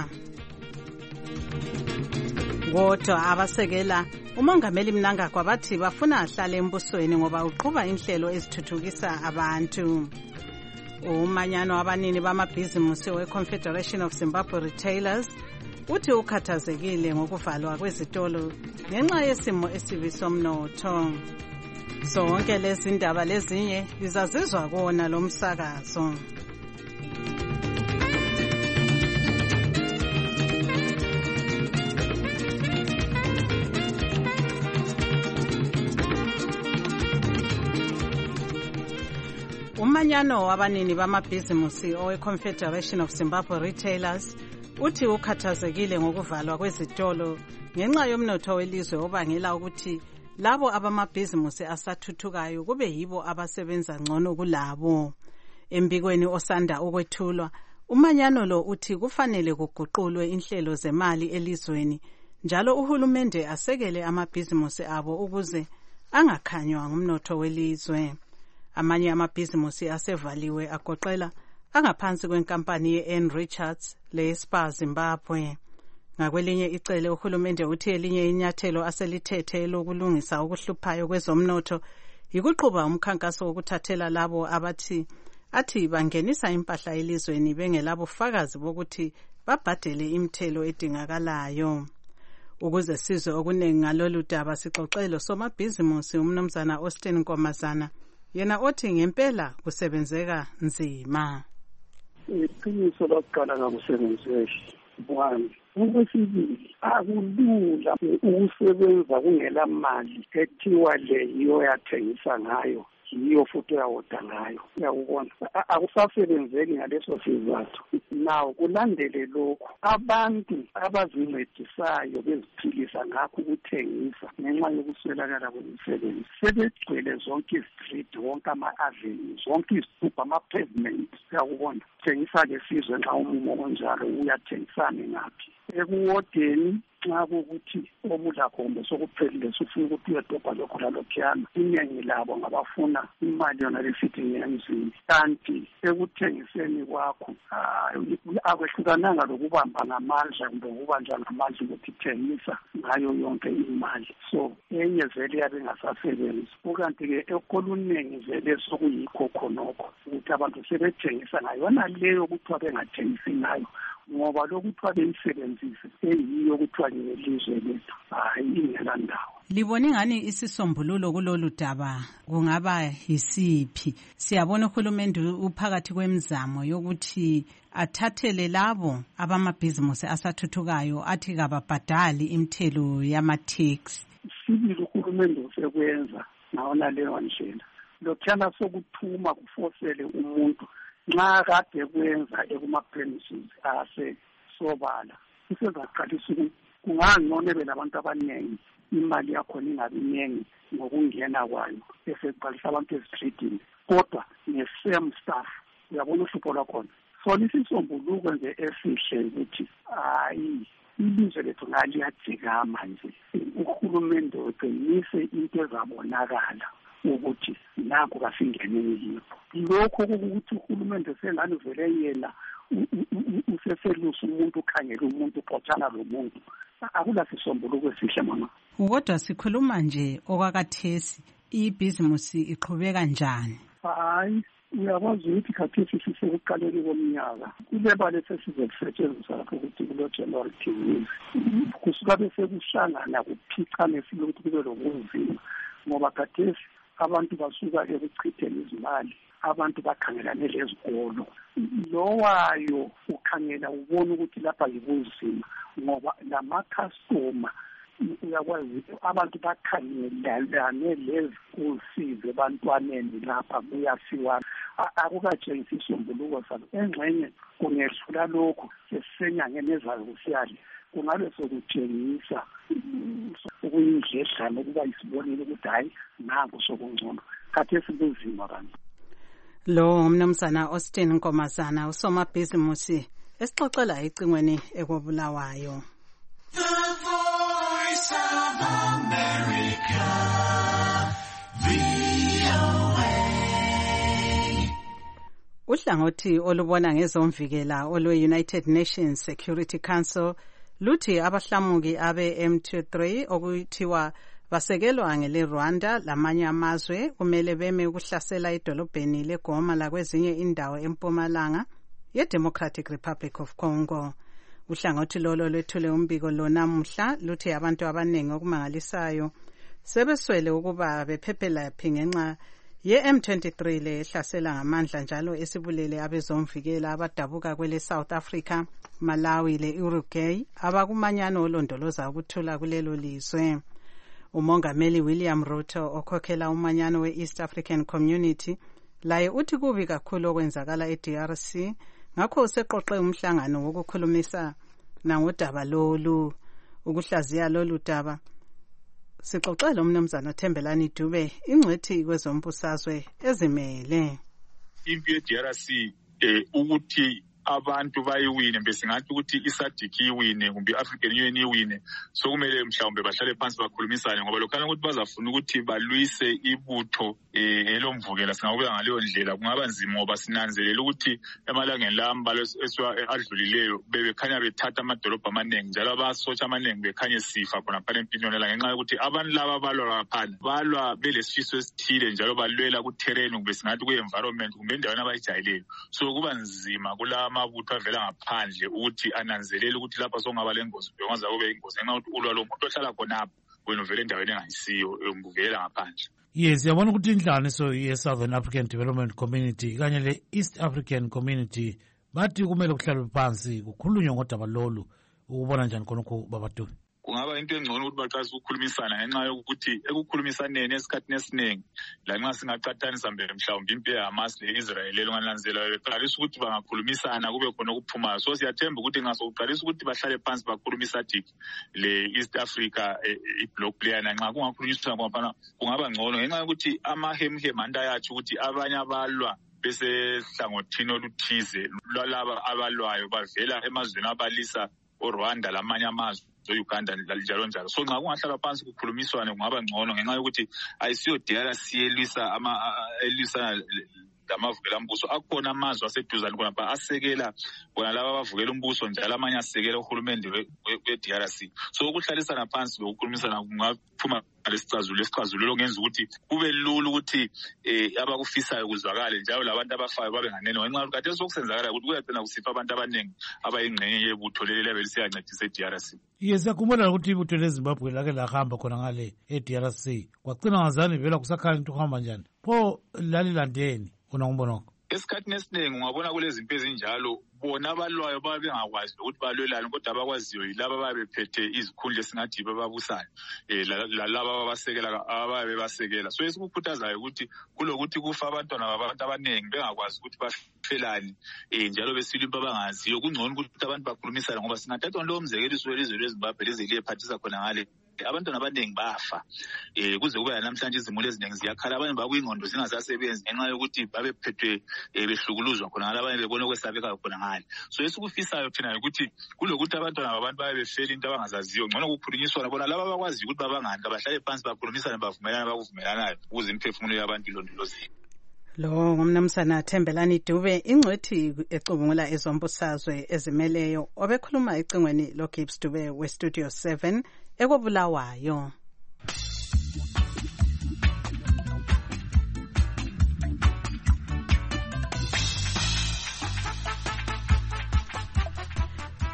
S3: Kodwa abasekela uMongameli Mnangagwa bathi bafuna ahlale embusweni ngoba uqhuba inhlelo ezithuthukisa abantu. Umanyano wabanini bamabhizimusi we-Confederation of Zimbabwe Retailers uthi ukhathazekile ngokuvalwa kwezitolo ngenxa yesimo esibi somnotho. Zonke lezi ndaba lezinye lizazizwa kona lo msakazo. Umanyano wabanini bamabhizimusi owe-Confederation of Zimbabwe Retailers uthi ukhathazekile ngokuvalwa kwezitolo ngenxa yomnotho welizwe obangela ukuthi labo abamabhizimusi asathuthukayo kube yibo abasebenza ngcono kulabo. Embikweni osanda ukwethulwa, umanyano lo uthi kufanele kuguqulwe inhlelo zemali elizweni, njalo uhulumende asekele amabhizimusi abo ukuze angakhanywa ngumnotho welizwe. Amanye amabhizimusi asevaliwe agoqela angaphansi kwenkampani ye-N Richards le-Spar Zimbabwe. Ngakwelinye icele uhulumende uthi elinye inyathelo aselithethe lokulungisa ukuhluphayo kwezomnotho yikuqhuba umkhankaso wokuthathela labo athi bangenisa impahla elizweni bengelabufakazi bokuthi babhadele imithelo edingakalayo. Ukuze sizwe okuningi ngalolu daba sixoxelo somabhizimusi umnumzana Austin Nkomazana, yena othi ngempela kusebenzeka nzima.
S24: Iqiniso lokuqala ngakusebenzeki. Okwesibili, akulula ukusebenza kungela mali ethiwa le yiyo yathengisa ngayo, yiyo futhi uyawoda ngayo. Uyakubona, akusasebenzeki ngaleso sizathu. Naw kulandele lokhu, abantu abazincedisayo beziphilisa ngakho ukuthengisa ngenxa yokuswelakala kwemisebenzi sebegcwele zonke i-street, wonke ama-avenues, zonke izitubhu, ama-pavement. Uyakubona, thengisa-ke sizwe nxa umumo onjalo uyathengisane ngaphi. Ekuwodeni nxa kukuthi obudlagombe sokuphelile sufuna ukuthi uyedobha lokho lalokhuyana, iningi labo ngabafuna imali yona lesithi ngemzini. Kanti ekuthengiseni kwakho akwehlukananga lokubamba ngamandla kumbe ukubanjwa ngamandla ukuthi thengisa ngayo yonke imali. So enye vele yabe ingasasebenzi, ukanti-ke ekoluningi vele sokuyikho khonokho ukuthi abantu sebethengisa ngayona leyo kuthiwa bengathengisi ngayo, ngoba lokuthiwa beyisebenzise eyiyo kuthiwa ngelizwe lethu hayi ingela ndawo.
S3: Libona ngani isisombululo kulolu daba kungaba yisiphi? Siyabona uhulumende uphakathi kwemizamo yokuthi athathele labo abamabhizimusi asathuthukayo athi kababhadali imithelo yama-tax.
S24: Sibili uhulumende usekwenza ngawona leyo ndlela. Lokhuyana sokuthuma kufosele umuntu nxa kade kwenza ekuma-premises asesobala. Usezaqalisa ukuthi kungangcono belabantu abaningi, imali yakhona ingabi ningi ngokungena kwayo, eseqalisa abantu ezitreetini, kodwa nge-same staff. Uyabona uhlupho lwakhona. Sona isisombuluko nje esihle ukuthi hayi ilizwe lethu ngaliyajikama nje, uhulumende uqinise into ezabonakala ukuthi nakho kasingeneni yibo. Lokho ukuthi uhulumende sengani vele yena useselusa umuntu, ukhangela umuntu, uxotshana lo muntu, akula sisombuluko esihle mama.
S3: Kodwa sikhuluma nje okwakathesi, ibhizimusi iqhubeka njani?
S24: Hayi, uyakwazi ukuthi khathesi sisekuqaleni komnyaka kule bale sesizokusetshenziswa lapho ukuthi kulo-January TVs kusuka bese kuhlangana kuphicane silokuthi kube lobunzima ngoba khathesi abantu basuka ekuchitheni izimali, abantu bakhangelane lezikolo. Lowayo ukhangela ubona ukuthi lapha yibunzima ngoba lama-customer uyakwazi abantu bakhangelane lezikusize ebantwaneni lapha kuyasiwa akukatshengisi isombuluko salo. Engxenye kungehlula lokhu sesisenyangeni ezayo kusiyale kungabe sokutshengisa ukuyindledlana ukuba isibonile ukuthi hayi nanku sokungcono khathesi kunzima kanti.
S3: Lo umnumzana Austin Nkomazana usomabhizimusi esixoxela icingweni ekobulawayo.
S4: The Voice of America, VOA.
S3: Uhlangothi olubona ngezomvikela olwe-United Nations Security Council luthi abahlamuki abe-M23 okuthiwa basekelwa ngele Rwanda lamanye amazwe kumele beme ukuhlasela idolobheni leGoma lakwezinye indawo empumalanga ye-Democratic Republic of Congo. Uhlangothi lolo lwethule umbiko lo namuhla luthi abantu abaningi okumangalisayo sebeswele ukuba bephephela phi ngenxa ye-M23 lehlasela ngamandla njalo esibulele abezomvikela abadabuka kwele South Africa, Malawi le-Uruguay abakumanyano olondoloza ukuthula kulelo lizwe. Umongameli William Ruto okhokhela umanyano we-East African Community laye uthi kubi kakhulu okwenzakala e-DRC ngakho useqoqe umhlangano wokukhulumisa nangodaba lolu. Ukuhlaziya lolu daba sixoxela umnumzana Thembelani Dube ingcwethi kwezombusazwe ezimele.
S5: Impi ye-DRC ukuthi abantu bayiwine besingathi ukuthi iSADC iwine kumbe iAfrican Union iwine sokumele mhlawumbe bahlale phansi bakhulumisane ngoba lokhana ukuthi bazafuna ukuthi balwise ibutho elomvukela singabuya ngaleyo ndlela kungaba nzima ngoba sinanzelela ukuthi emalangeni lambalo adlulileyo bebekhanya bethatha amadolobha amaningi njalo abasotsha amaningi bekhanye sifa khona phana empilweni la ngenxa yokuthi abantu laba balwa phansi balwa belesifiso esithile njalo balwela ku terrain kumbe singathi ku environment kumbe endaweni abayijayileyo so kuba nzima kula amabutho avela ngaphandle ukuthi ananzelele ukuthi lapha sokungaba lengozi bekwenza kube ingozi ngenxa yokuthi ulwa lo muntu ohlala khonapho wena uvele endaweni engayisiyo unguvela ngaphandle.
S21: Yes, yabona ukuthi inhlanganiso ye-Southern African Development Community kanye le-East African Community bathi kumele kuhlalwe phansi kukhulunywe ngodaba lolu ukubona njani khonokho babadu.
S5: Kungaba into engcono ukuthi baqalise ukukhulumisana ngenxa yokuthi ekukhulumisaneni esikhathini esiningi lanxa singaqathanisa mbere mhlawumbe impi yeHamas le-Israel elongananzela beqalisa ukuthi bangakhulumisana kube khona okuphumayo so siyathemba ukuthi ngasokuqalisa ukuthi bahlale phansi bakhulumisa thick le-East Africa i-block playana nxa kungakhulunyiswa ngoba kungaba ngcono ngenxa yokuthi amahemhem anta yathi ukuthi abanye abalwa bese hlangothini oluthize lwalaba abalwayo bavela emazweni abalisa oRwanda lamanye amazwe Uganda njalo njalo so nxa kungahlala phansi kukhulumiswane kungaba ngcono ngenxa yokuthi ayisiyo DRC elisa lamavukela umbuso akhona amazwe aseduzane khonapha asekela bona laba abavukela umbuso njalo amanye asekela uhulumende we-DRC so ukuhlalisana phansi lokukhulumisana kungaphuma lesicazululo ngenza ukuthi kube lula ukuthi abakufisayo kuzwakale njalo labantu abafayo babe nganeno ngenxa yokuthi kade sokusenzakala ukuthi kuyagcina kusifa abantu abaningi abayingxenye yebutho leli labe lisiyancedisa e-DRC.
S21: Yes, yakhumbula ukuthi ibutho leZimbabwe lake lahamba khona ngale e-DRC kwagcina ngazani vela kusakhala into kuhamba njani pho lalilandeni unombonoko
S5: esikhathini esiningi ungabona kulezi zinto ezinjalo bona abalwayo babe bengakwazi ukuthi balwelane kodwa abakwaziyo yilaba babe bephethe izikhundla esingathi bababusayo lalaba ababasekela ababe basekela so esikukhuthazayo ukuthi kulokuthi kufa abantwana babantu abaningi bengakwazi ukuthi bafelani njalo besilimpa abangaziyo kungcono ukuthi abantu bakhulumisane ngoba singathatha lo umzekeliso welizwe leZimbabwe leziliyephathisa khona ngale abantwana abaningi bafa kuze kube namhlanje izimuli eziningi ziyakhala abanye bakuyingqondo zingasasebenzi ngenxa yokuthi babe phethwe behlukuluzwa khona ngale abanye bebona okwesabeka khona ngale so esikufisayo thina ukuthi kulokuthi abantwana babantu babe befela into abangazaziyo ngcono kukhulunyiswana bona laba abakwazi ukuthi babangani kabahlale phansi bakhulumisane bavumelana bakuvumelanayo ukuze imiphefumulo yabantu ilondolozeke.
S3: Lo ngumnumzana Thembelani Dube ingcwethi ecubungula ezombusazwe ezimeleyo obekhuluma ecingweni lo Gibbs Dube we Studio 7 ekobulawayo.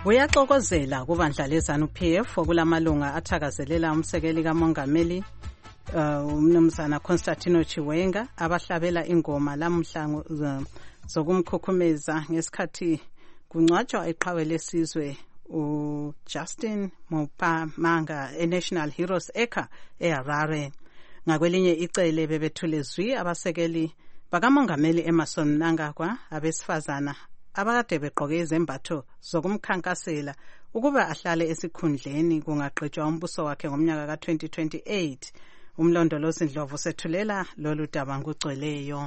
S3: Buyaxokozela kubandla leZANU-PF okulamalunga athakazelela umsekeli kamongameli umnumzana Constantino Chiwenga abahlabela ingoma lamhla zokumkhukhumeza ngesikhathi kungcwatshwa iqhawe lesizwe uJustin Mupamanga eNational Heroes Acre eHarare. Ngakwelinye icele bebethule zwi abasekeli bakamongameli Emmerson Mnangagwa abesifazana abakade begqoke izembatho zokumkhankasela ukuba ahlale esikhundleni kungaqedwa umbuso wakhe ngomnyaka ka-2028. Umlondolozi Ndlovu sethulela lolu daba ngugcweleyo.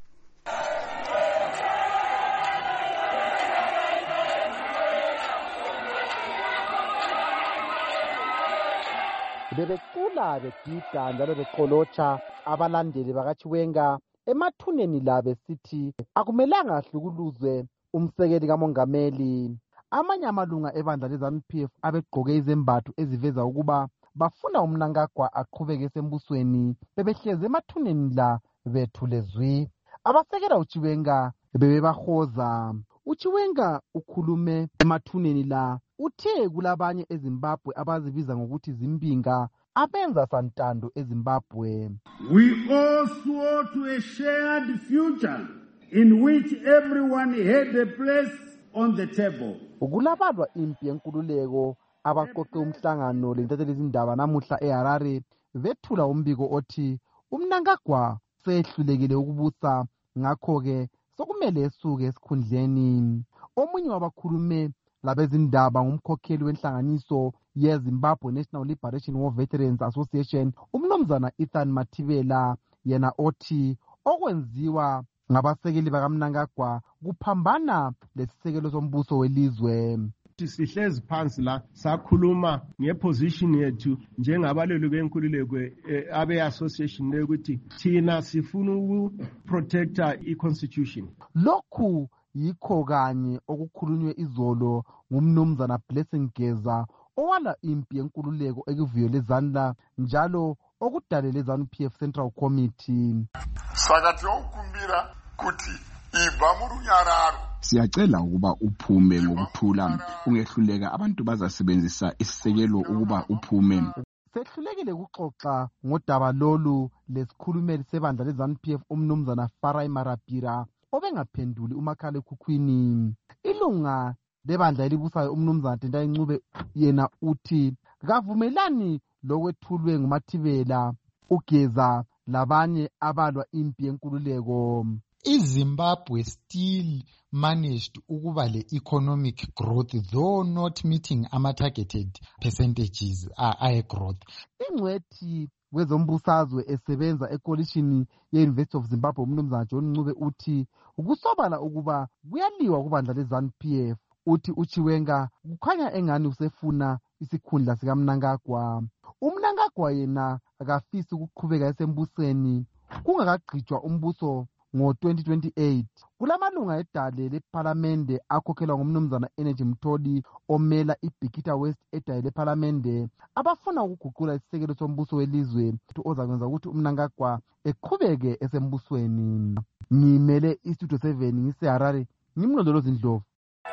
S6: bebecula begida njalo beqolotsha abalandeli bakaChiwenga emathuneni la besithi akumelanga ahlukuluzwe umsekeli kamongameli. Amanye amalunga ebandla leZANU-PF abegqoke izembatho eziveza ukuba bafuna uMnangagwa aqhubeke esembusweni bebehleze emathuneni la bethule zwi. Abasekela uChiwenga bebebahoza. uChiwenga ukhulume emathuneni la uthe kulabanye eZimbabwe abazibiza ngokuthi zimbinga abenza santando eZimbabwe.
S8: We all swore to a shared future in which everyone had a place on the table.
S6: Ukulabalwa impi yenkululeko abaqoqe umhlangano lentatheli izindaba namuhla eHarare bethula umbiko othi uMnangagwa sehlulekile ukubusa ngakho-ke sokumele esuke esikhundleni. Omunye wabakhulume labezindaba ngumkhokheli wenhlanganiso yeZimbabwe National Liberation War Veterans Association umnumzana Ethan Mathibela yena othi okwenziwa ngabasekeli bakaMnangagwa kuphambana lesisekelo sombuso welizwe.
S23: Sihlezi phansi la sakhuluma ngeposition yethu njengabalelu benkululeko abe-association leyokuthi thina sifuna ukuprotecta i-constitution.
S6: Lokhu yikho kanye okukhulunywe izolo ngumnumzana Blessing Geza owala impi yenkululeko ekuviyo lezandla njalo okudalele ZANU-PF Central Committee.
S9: Saka tinokumbira kuti ibva murunyararo.
S10: Siyacela ukuba uphume ngokuthula ungehluleka abantu bazasebenzisa isisekelo ukuba uphume.
S6: Sehlulekile ukuxoxa ngodaba lolu lesikhulumeli sebandla leZANU-PF umnumzana Farai Marapira obengaphenduli umakhala ekhukhwini. Ilunga lebandla elibusayo umnumzana Tendai Ncube yena uthi kavumelani lokwethulwe nguMathibela ugeza labanye abalwa impi yenkululeko.
S25: iZimbabwe still managed ukuba le-economic growth though not meeting ama-targeted percentages growth.
S6: Ingcwethi wezombusazwe esebenza ekolishini ye-University of Zimbabwe umnumzana John Ncube uthi ukusobala ukuba kuyaliwa kubandla leZANU-PF. Uthi uChiwenga kukhanya engani usefuna isikhundla sikaMnangagwa. uMnangagwa yena akafisi ukuqhubeka esembusweni kungakagqitshwa umbuso ngo-2028. Kulamalunga edale lephalamende akhokhelwa ngumnumzana Energy Mtholi omela iBikita West edale lephalamende abafuna ukuguqula isisekelo sombuso welizwe ozakwenza ukuthi uMnangagwa eqhubeke esembusweni. Ngimele iStudio 7 ngiseHarare ngimlondolozi Ndlovu.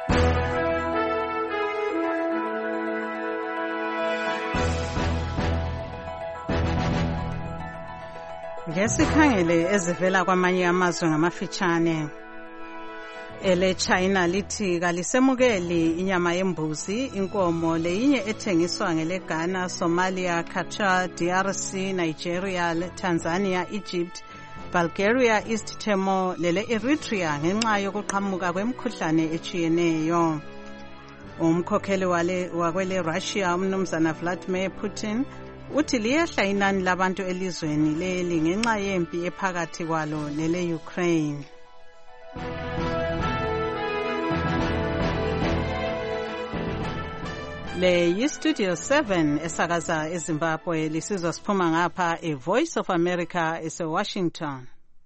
S3: Ngesikhangele ezivela kwamanye amazwe ngamafitshane ele-China lithi kalisemukeli inyama yembuzi, inkomo leyinye ethengiswa ngeleGhana, Somalia, Qatar, DRC, Nigeria, Tanzania, Egypt, Bulgaria, East Timor lele-Eritrea ngenxa yokuqhamuka kwemikhuhlane etshiyeneyo. Umkhokheli wakwele Russia umnumzana Vladimir Putin uthi liyehla inani labantu elizweni leli ngenxa yempi ephakathi kwalo nele-Ukraine. Le yiStudio 7 esakaza eZimbabwe lisizwa siphuma ngapha eVoice of America eseWashington.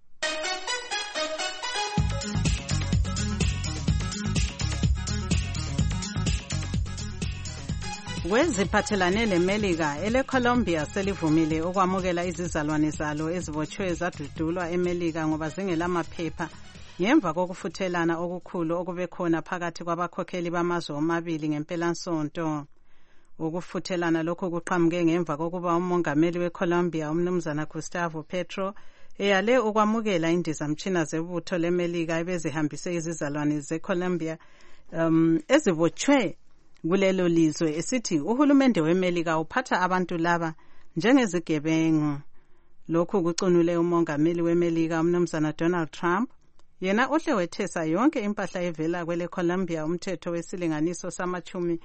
S3: Kweziphathelane leMelika, ele-Colombia selivumile ukwamukela izizalwane zalo ezibotshwe zadudulwa eMelika ngoba zingelamaphepha ngemva kokufuthelana okukhulu okube khona phakathi kwabakhokheli bamazwe omabili ngempelasonto. Ukufuthelana lokhu kuqhamuke ngemva kokuba umongameli weColombia umnumzana Gustavo Petro eyale ukwamukela indizamtshina zebutho leMelika ebezihambise izizalwane zeColombia ezibotshwe kulelo lizwe esithi uhulumende weMelika uphatha abantu laba njengezigebengu. Lokhu kucunule umongameli weMelika umnumzana Donald Trump, yena uhle wethesa yonke impahla evela kwele Colombia umthetho wesilinganiso samachumi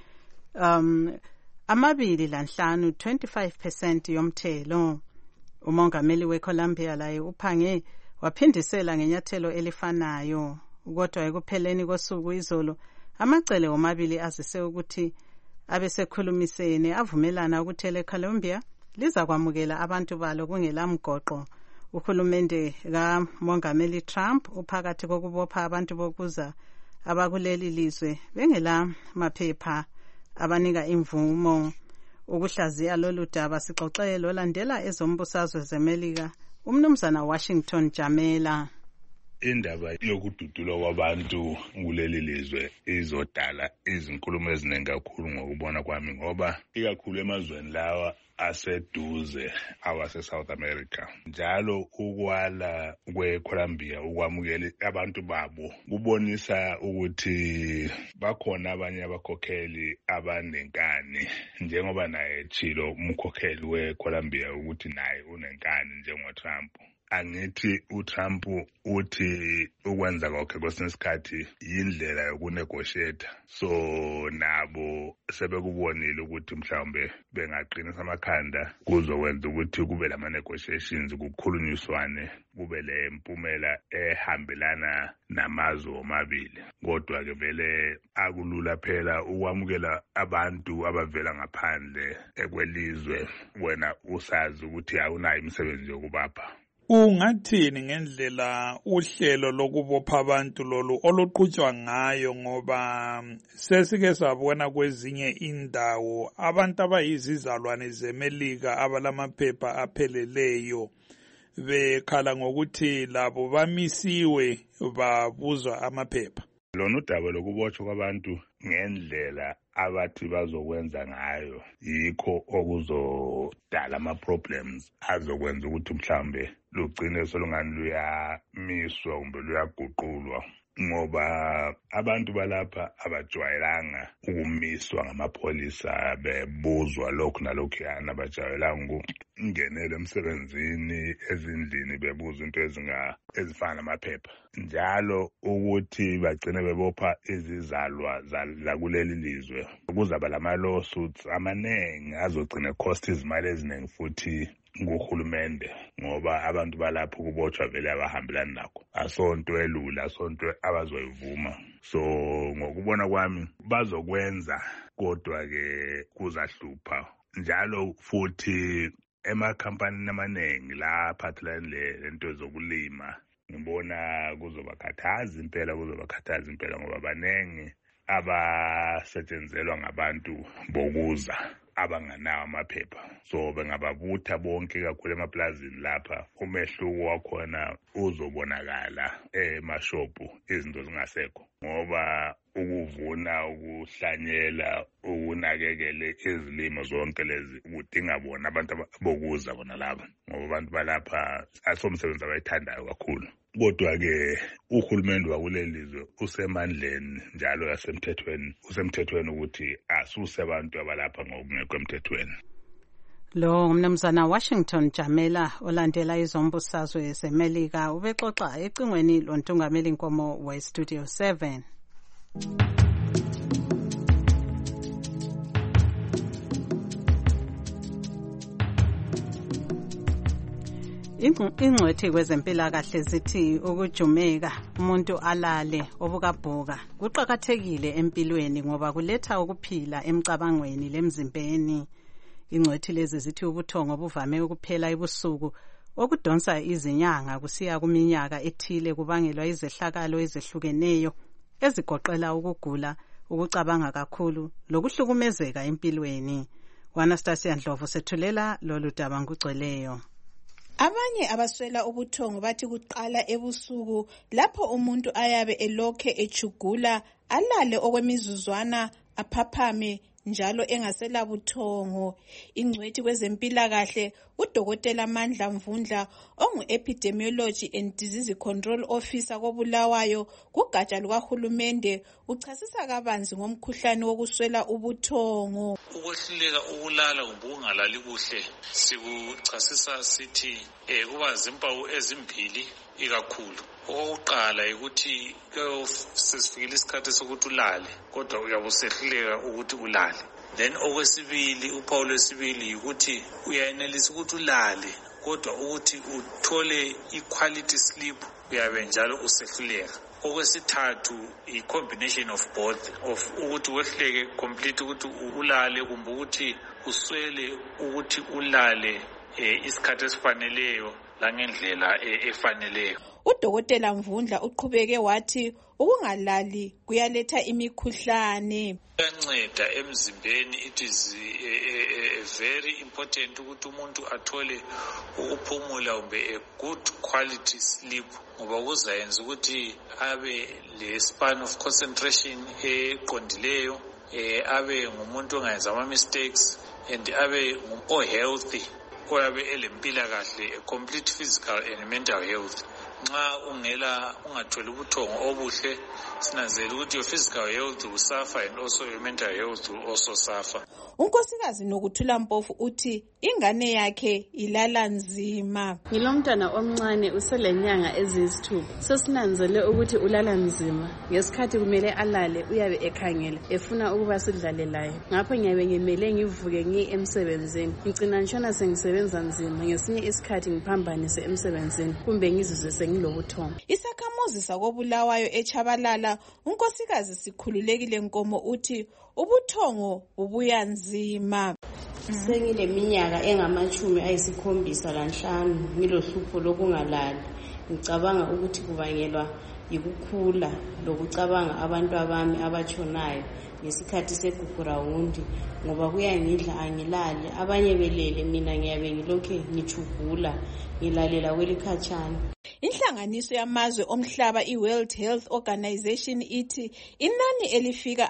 S3: 25 25% yomthelo. Umongameli weColombia laye uphange waphindisela ngenyathelo elifanayo, kodwa ekupheleni kosuku izolo amacele omabili azise ukuthi abesekhulumisene avumelana ukuthi eleColombia liza kwamukela abantu balo kungelamgoqo. Uhulumende kamongameli Trump uphakathi kokubopha abantu bokuza abakuleli lizwe bengela maphepha abanika imvumo. Ukuhlaziya lolu daba sixoxe lolandela ezombusazwe zeMelika umnumzana Washington Jamela.
S2: Indaba yokududulwa kwabantu kuleli lizwe izodala izinkulumo eziningi kakhulu ngokubona kwami, ngoba ikakhulu emazweni lawa aseduze awase-South America njalo ukwala kweColombia ukwamukela abantu babo kubonisa ukuthi bakhona abanye abakhokheli abanenkani, njengoba naye echilo umkhokheli weColombia ukuthi naye unenkani njengoTrump. Angithi uTrump uthi ukwenza kwakhe kwesinye isikhathi yindlela yokunegotiate, so nabo sebekubonile ukuthi mhlawumbe bengaqinisa amakhanda kuzokwenza ukuthi kube lama-negotiations, kukhulunyiswane, kube le mpumela ehambelana namazwe omabili. Kodwa-ke vele akulula phela ukwamukela abantu abavela ngaphandle kwelizwe wena usazi ukuthi awunayo imisebenzi yokubapha.
S7: Ungathini ngendlela uhlelo lokubopha abantu lolu oluqhutshwa ngayo, ngoba sesike sabona kwezinye indawo abantu abayizizalwane zeMelika abalamaphepha apheleleyo bekhala ngokuthi labo bamisiwe babuzwa amaphepha.
S2: Lona udaba lokubotshwa kwabantu ngendlela abathi bazokwenza ngayo yikho okuzodala ama-problems azokwenza ukuthi mhlambe lugcine solungani luyamiswa kumbe luyaguqulwa, ngoba abantu balapha abajwayelanga ukumiswa ngamapholisa bebuzwa lokhu nalokhuyana, abajwayelanga ukungenela emsebenzini ezindlini bebuzwa into ezifana namaphepha, njalo ukuthi bagcine bebopha izizalwa zakuleli lizwe. Kuzaba lama-lawsuits amaningi azogcina cost izimali eziningi futhi nguhulumende, ngoba abantu balapho kubotshwa vele abahambelani nakho. Asonto elula, asonto abazoyivuma. So ngokubona kwami bazokwenza, kodwa-ke kuzahlupha. Njalo futhi emakhampanini amaningi la aphathelane lento zokulima ngibona kuzobakhathaza impela, ngoba baningi abasetshenzelwa ngabantu bokuza abanganawo amaphepha. So bengababutha bonke kakhulu emaplazini lapha, umehluko wakhona uzobonakala emashophu izinto zingasekho, ngoba ukuvuna, ukuhlanyela, ukunakekele izilimo zonke lezi kudinga bona abantu bokuza bona laba, ngoba abantu balapha asomsebenzi abayithandayo kakhulu. Kodwa-ke uhulumende wakuleli lizwe usemandleni njalo usemthethweni ukuthi asuse abantu abalapha ngokungekho emthethweni.
S3: Lo umnumzana Washington Jamela olandela izombusazwe zeMelika ubexoxa ecingweni lontungameli Nkomo we-Studio 7. Ingcwethi kwezempilakahle zithi ukujumeka umuntu alale obukabhuka kuqakathekile empilweni ngoba kuletha ukuphila emcabangweni lemzimbeni. Ingcwethi lezi zithi ubuthongo buvame ukuphela ebusuku okudonsa izinyanga kusiya kuminyaka ethile kubangelwa izehlakalo ezehlukeneyo ezigoqela ukugula, ukucabanga kakhulu lokuhlukumezeka empilweni. Anastasia Ndlovu sethulela lolu daba ngugcweleyo.
S11: Abanye abaswela ubuthongo bathi kuqala ebusuku lapho umuntu ayabe elokhe ejugula alale okwemizuzwana aphaphame njalo engasela buthongo. Ingcwethi kwezempilakahle uDokotela Mandla Mvundla ongu-Epidemiology and Disease Control Officer koBulawayo kugatsha lukahulumende uchasisa kabanzi ngomkhuhlane wokuswela ubuthongo.
S12: Ukwehluleka ukulala kumbe ukungalali kuhle sikuchasisa sithi kuba zimpawu ezimbili ikakhulu. Okokuqala ukuthi sesifikile isikhathi sokuthi ulale kodwa uyabe usehluleka ukuthi ulale. Then okwesibili, uphawu lwesibili ukuthi uyayenelisa ukuthi ulale kodwa ukuthi uthole i-quality sleep uyabe njalo usehluleka. Okwesithathu i-combination of both of ukuthi wehluleke complete ukuthi ulale kumbe ukuthi uswele ukuthi ulale isikhathi esifaneleyo langendlela efaneleyo.
S11: UDokotela Mvundla uqhubeke wathi ukungalali kuyaletha imikhuhlane.
S12: Kuyanceda emzimbeni. It is very important ukuthi umuntu athole ukuphumula kumbe a good quality sleep ngoba kuzayenza ukuthi abe le span of concentration eqondileyo, abe ngumuntu ongayenza ama-mistakes and abe o-healthy, oyabe elempilakahle, a complete physical and mental health. Nxa ungatholi ubuthongo obuhle sinanzela ukuthi your physical health will suffer and also your mental health will also suffer.
S11: Unkosikazi Nokuthula Mpofu uthi ingane yakhe ilala nzima.
S13: Ngilomntwana omncane uselenyanga eziyisithupha. Sosinanzele ukuthi ulala nzima. Ngesikhathi kumele alale uyabe ekhangela efuna ukuba sidlale laye. Ngapho ngiyabe ngimele ngivuke ngiye emsebenzini. Ngicina ntshona sengisebenza nzima ngesinye isikhathi ngiphambanise emsebenzini kumbe ngizizwe sengilobuthongo.
S11: Isakhamuzi sakoBulawayo eChabalala unkosikazi Sikhululekile Nkomo uthi ubuthongo bubuya nzima.
S13: Sengileminyaka engama-75 ngilohlupho lokungalali. Ngicabanga ukuthi kubangelwa yikukhula lokucabanga abantu abami abatshonayo ngesikhathi segugurawundi ngoba kuyangidla angilali. Abanye belele mina ngiyabe ngilokhe ngijugula ngilalela kwelikhatshana.
S11: Inhlanganiso yamazwe omhlaba i-World Health Organization ithi inani elifika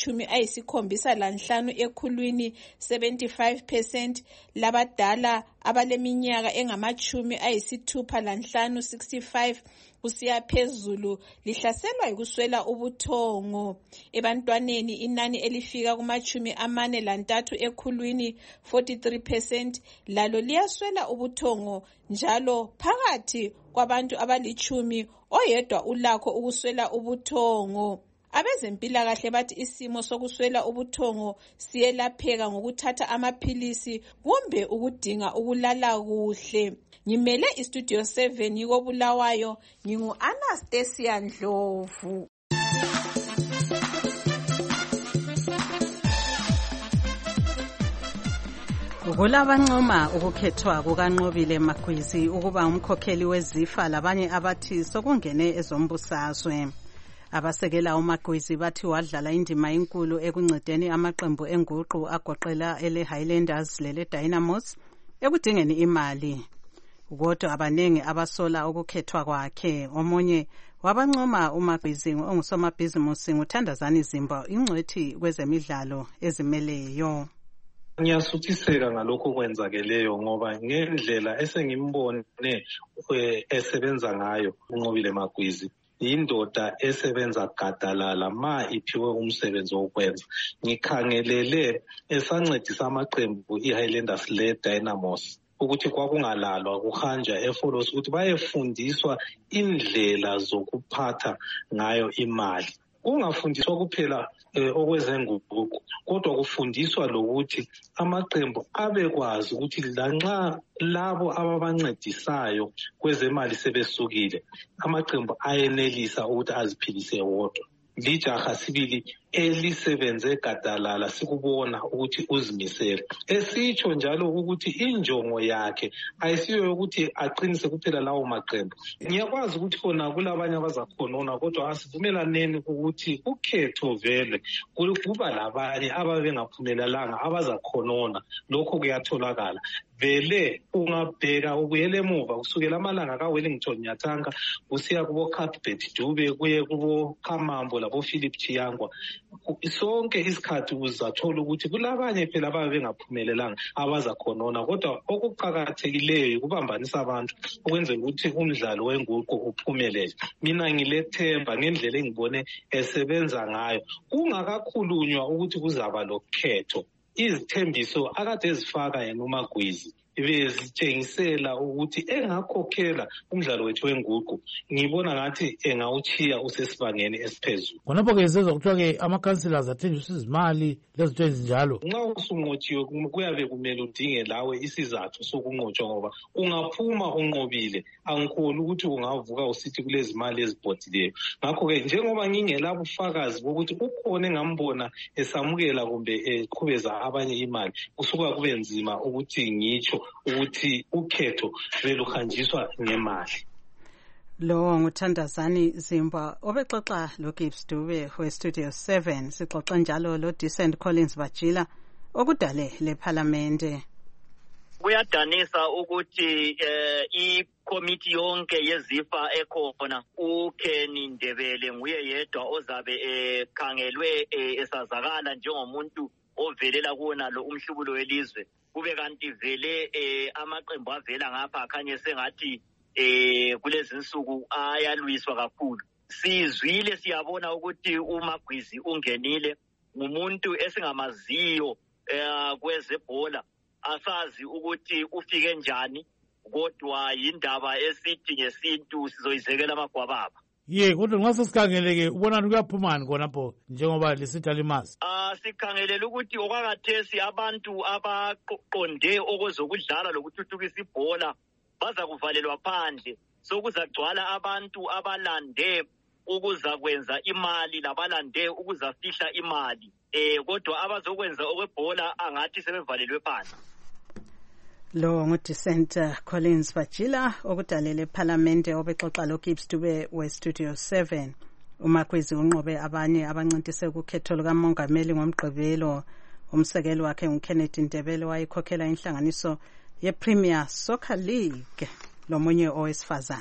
S11: 75 ekhulwini 75% labadala abaleminyaka engama-65 65 kusiya phezulu lihlaselwa yikuswela ubuthongo. Ebantwaneni inani elifika kuma-43 ekhulwini 43% lalo liyaswela ubuthongo njalo phakathi kwabantu abali10 oyedwa ulakho ukuswela ubuthongo. Abezempilakahle bathi isimo sokuswela ubuthongo siyelapheka ngokuthatha amaphilisi kumbe ukudinga ukulala kuhle. Ngimele iStudio 7 yikoBulawayo ngingu-Anastasia Ndlovu.
S3: Kulabancoma ukukhethwa kukaNqobile Magwizi ukuba umkhokheli wezifa labanye abathi sokungene ezombusazwe. Abasekela uMagwizi bathi wadlala indima enkulu ekuncedeni amaqembu enguqu agoqela ele Highlanders lele Dynamos ekudingeni imali. Kodwa abanengi abasola ukukhethwa kwakhe. Omunye wabancoma uMagwizi ongusomabhizimusi nguThandazani Zimba ingcwethi kwezemidlalo ezimeleyo.
S14: Ngiyasuthiseka ngalokho kwenzakeleyo ngoba ngendlela esengimbone esebenza ngayo uNqobile Magwizi indoda esebenza gadalala ma iphiwe umsebenzi wokwenza. Ngikhangelele esancedisa amaqembu iHighlanders le Dynamos ukuthi kwakungalalwa kuhanjwa eFolos ukuthi bayefundiswa indlela zokuphatha ngayo imali. Ungafundiswa kuphela okwezenguquko kodwa kufundiswa lokuthi amaqembu abekwazi ukuthi lanxa labo ababancedisayo kwezemali sebesukile amaqembu ayenelisa ukuthi aziphilise wodwa. lijaha sibili elisebenze gadalala sikubona ukuthi uzimisele. Esitsho njalo ukuthi injongo yakhe ayisiyo ukuthi aqinise kuphela lawo maqembu. Ngiyakwazi ukuthi khona kulabanye abazakhonona kodwa asivumelaneni ukuthi ukhetho vele kuba labanye ababengaphumelelanga abazakhonona. Lokho kuyatholakala. Vele ungabheka ubuyele emuva kusukela amalanga kaWellington Nyathanga usiya kubo Cuthbert Dube kuye kubo Kamambo labo Philip Chiyangwa. Sonke isikhathi uzathola ukuthi kulabanye phela ababengaphumelelanga abazakhonona kodwa okuqhakathekileyo kubambanisa abantu ukwenzela ukuthi umdlalo wenguqu uphumelele. Mina ngilethemba ngendlela engibone esebenza ngayo kungakakhulunywa ukuthi kuzaba lokhetho. Izithembiso akade ezifaka yena uMagwizi bezitshengisela ukuthi engakhokhela umdlalo wethu wenguqu. Ngibona ngathi engawuchiya usesibangeni esiphezulu.
S21: Khonapho-ke sezwa kuthiwa-ke ama-councillors athenjiswa izimali lezinto ezinjalo.
S14: Nxa usunqotshiwe kuyabe kumele udinge lawe isizathu sokunqotshwa ngoba ungaphuma unqobile angikholwa ukuthi ungavuka usithi kulezi mali ezibhodileyo. Ngakho-ke njengoba ngingelabo ufakazi bokuthi ukhona engambona esamukela kumbe eqhubeza abanye imali kusuka kube nzima ukuthi ngitsho ukuthi ukhetho beluhanjiswa ngemali.
S3: Lo nguthandazani Zimba obexoxa lo Gibbs Dube we-Studio 7. Sixoxa njalo lo Decent Collins Bajila okudale leParlamente.
S15: Kuyadanisa ukuthi ikomiti yonke yezifa ekhona uKenny Ndebele nguye yedwa ozabe ekhangelwe esazakala njengomuntu ovelela kuona lo umhlubulo welizwe. Kube kanti vele amaqembu avela ngapha akhanye sengathi kulezi nsuku ayalwiswa kakhulu. Sizwile siyabona ukuthi uMagwizi ungenile ngumuntu esingamaziyo kwezebhola asazi ukuthi ufike njani kodwa indaba esithi ngesintu sizoyizekela amagwababa.
S21: Kodwa nxa sesikhangeleke ubonani kuyaphumani khonapho njengoba lisitha limazi.
S15: Sikhangelele ukuthi okwakathesi abantu abaqonde okozokudlala lokuthuthukisa ibhola baza kuvalelwa phandle. Sokuzagcwala abantu abalande ukuzakwenza imali labalande ukuzafihla imali. Kodwa abazokwenza okwebhola angathi sebevalelwe phandle.
S3: Lo nguDecent Collins Bajila okudalele eParlamente obexoxa lo Gibbs Dube we-Studio 7. uMagwizi unqobe abanye abancintise ukukhetho lukamongameli ngomgqibelo. Umsekeli wakhe nguKennedy Ndebele wayekhokhela inhlanganiso yePremier Soccer League lomunye owesifazane.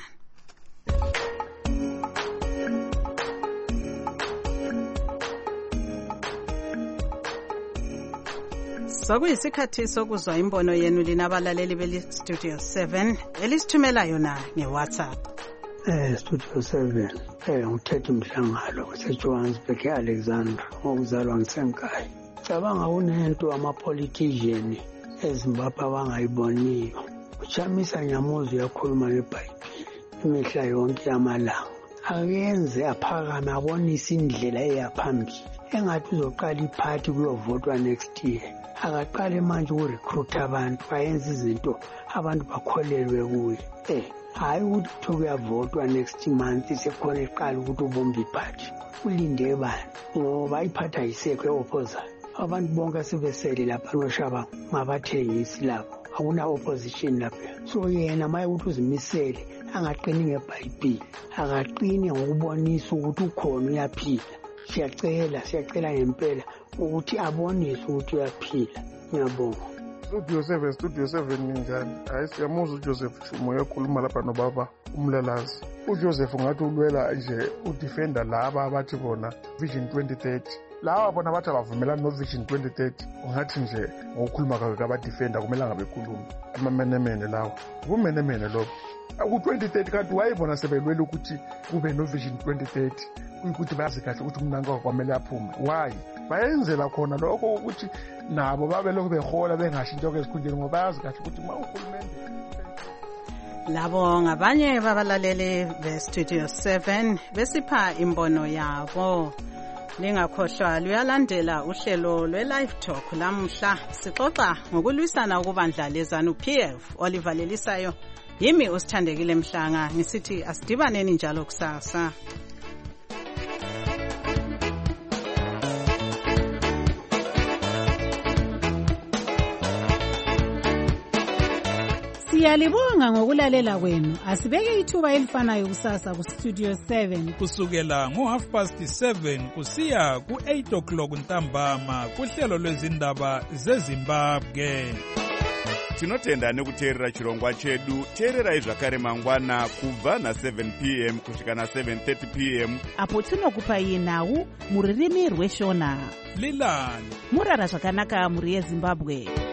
S3: Sokuyisikhathi sokuzwa imbono yenu linabalaleli beli-Studio 7 elisithumela yona ngeWhatsApp.
S16: Studio 7 nguthetha Mhlangalo waseJohannesburg eAlexandra ngokuzalwa ngisenkayi. Cabanga kunento ama-politician eZimbabwe abangayiboniyo. Uchamisa Nyamuzi uyakhuluma ngeBhayibheli imihla yonke yamalanga. Akenze aphakame abonise indlela eyaphambili. Engathi uzoqala iphathi kuyovotwa next year. Akaqale manje ukurecruit abantu bayenze izinto abantu bakholelwe kuye. Hayi ukuthi kuyavotwa next month sekhona iqala ukuthi ubombe iphathi. Ulinde bani ngoba iphathi ayisekho eopposition. Abantu bonke sebesele lapha noshaba mabathengisi lapho. Akuna opposition lapha. So yena maye ukuthi uzimisele angaqini ngeBhayibheli. Akaqini ngokubonisa ukuthi ukhona uyaphila. Siyacela ngempela ukuthi abonise ukuthi uyaphila. Ngiyabonga.
S17: Studio 7 ninjani? Hayi siyamuzwa uJoseph Shumo yakhuluma lapha nobaba umlalazi. uJoseph ngathi ulwela nje udefender laba abathi bona Vision 2030. Laba bona bathi abavumelana no Vision 2030. Ungathi nje ngokukhuluma kwakhe abadefender kumele ngabekhuluma. Amamenemene lawo. Kumenemene lokho. Ku-2030 kanti wayibona sebelwela ukuthi kube no Vision 2030. Ukuthi bazi kahle ukuthi umnanka kwamele aphume. Why? Bayenzela khona lokho ukuthi nabo babe lokho behola bengashintsho kwezikhundleni ngoba bayazi kahle ukuthi uma uhulumende.
S3: Labo ngabanye babalaleli be-Studio 7 besipha imbono yabo. Lingakhohlwa luyalandela uhlelo lwe-Live Talk lamhla sixoxa ngokulwisana ukubandla leZANU-PF olivalelisayo. Yimi usithandekile Mhlanga ngisithi asidibaneni njalo kusasa. Siyalibonga ngokulalela kwenu. Asibeke ithuba elifanayo kusasa kuStudio 7
S7: kusukela ngo7:30 kusiya ku8 ntambama kuhlelo lwezindaba zeZimbabwe.
S1: Tinotenda nekuteerera chirongwa chedu. Teererai zvakare mangwana kubva na7 p.m. kusvika na7:30 p.m.
S18: apo tinokupai nhau muririmi rweshona.
S7: Lilani
S18: murara zvakanaka muri yeZimbabwe.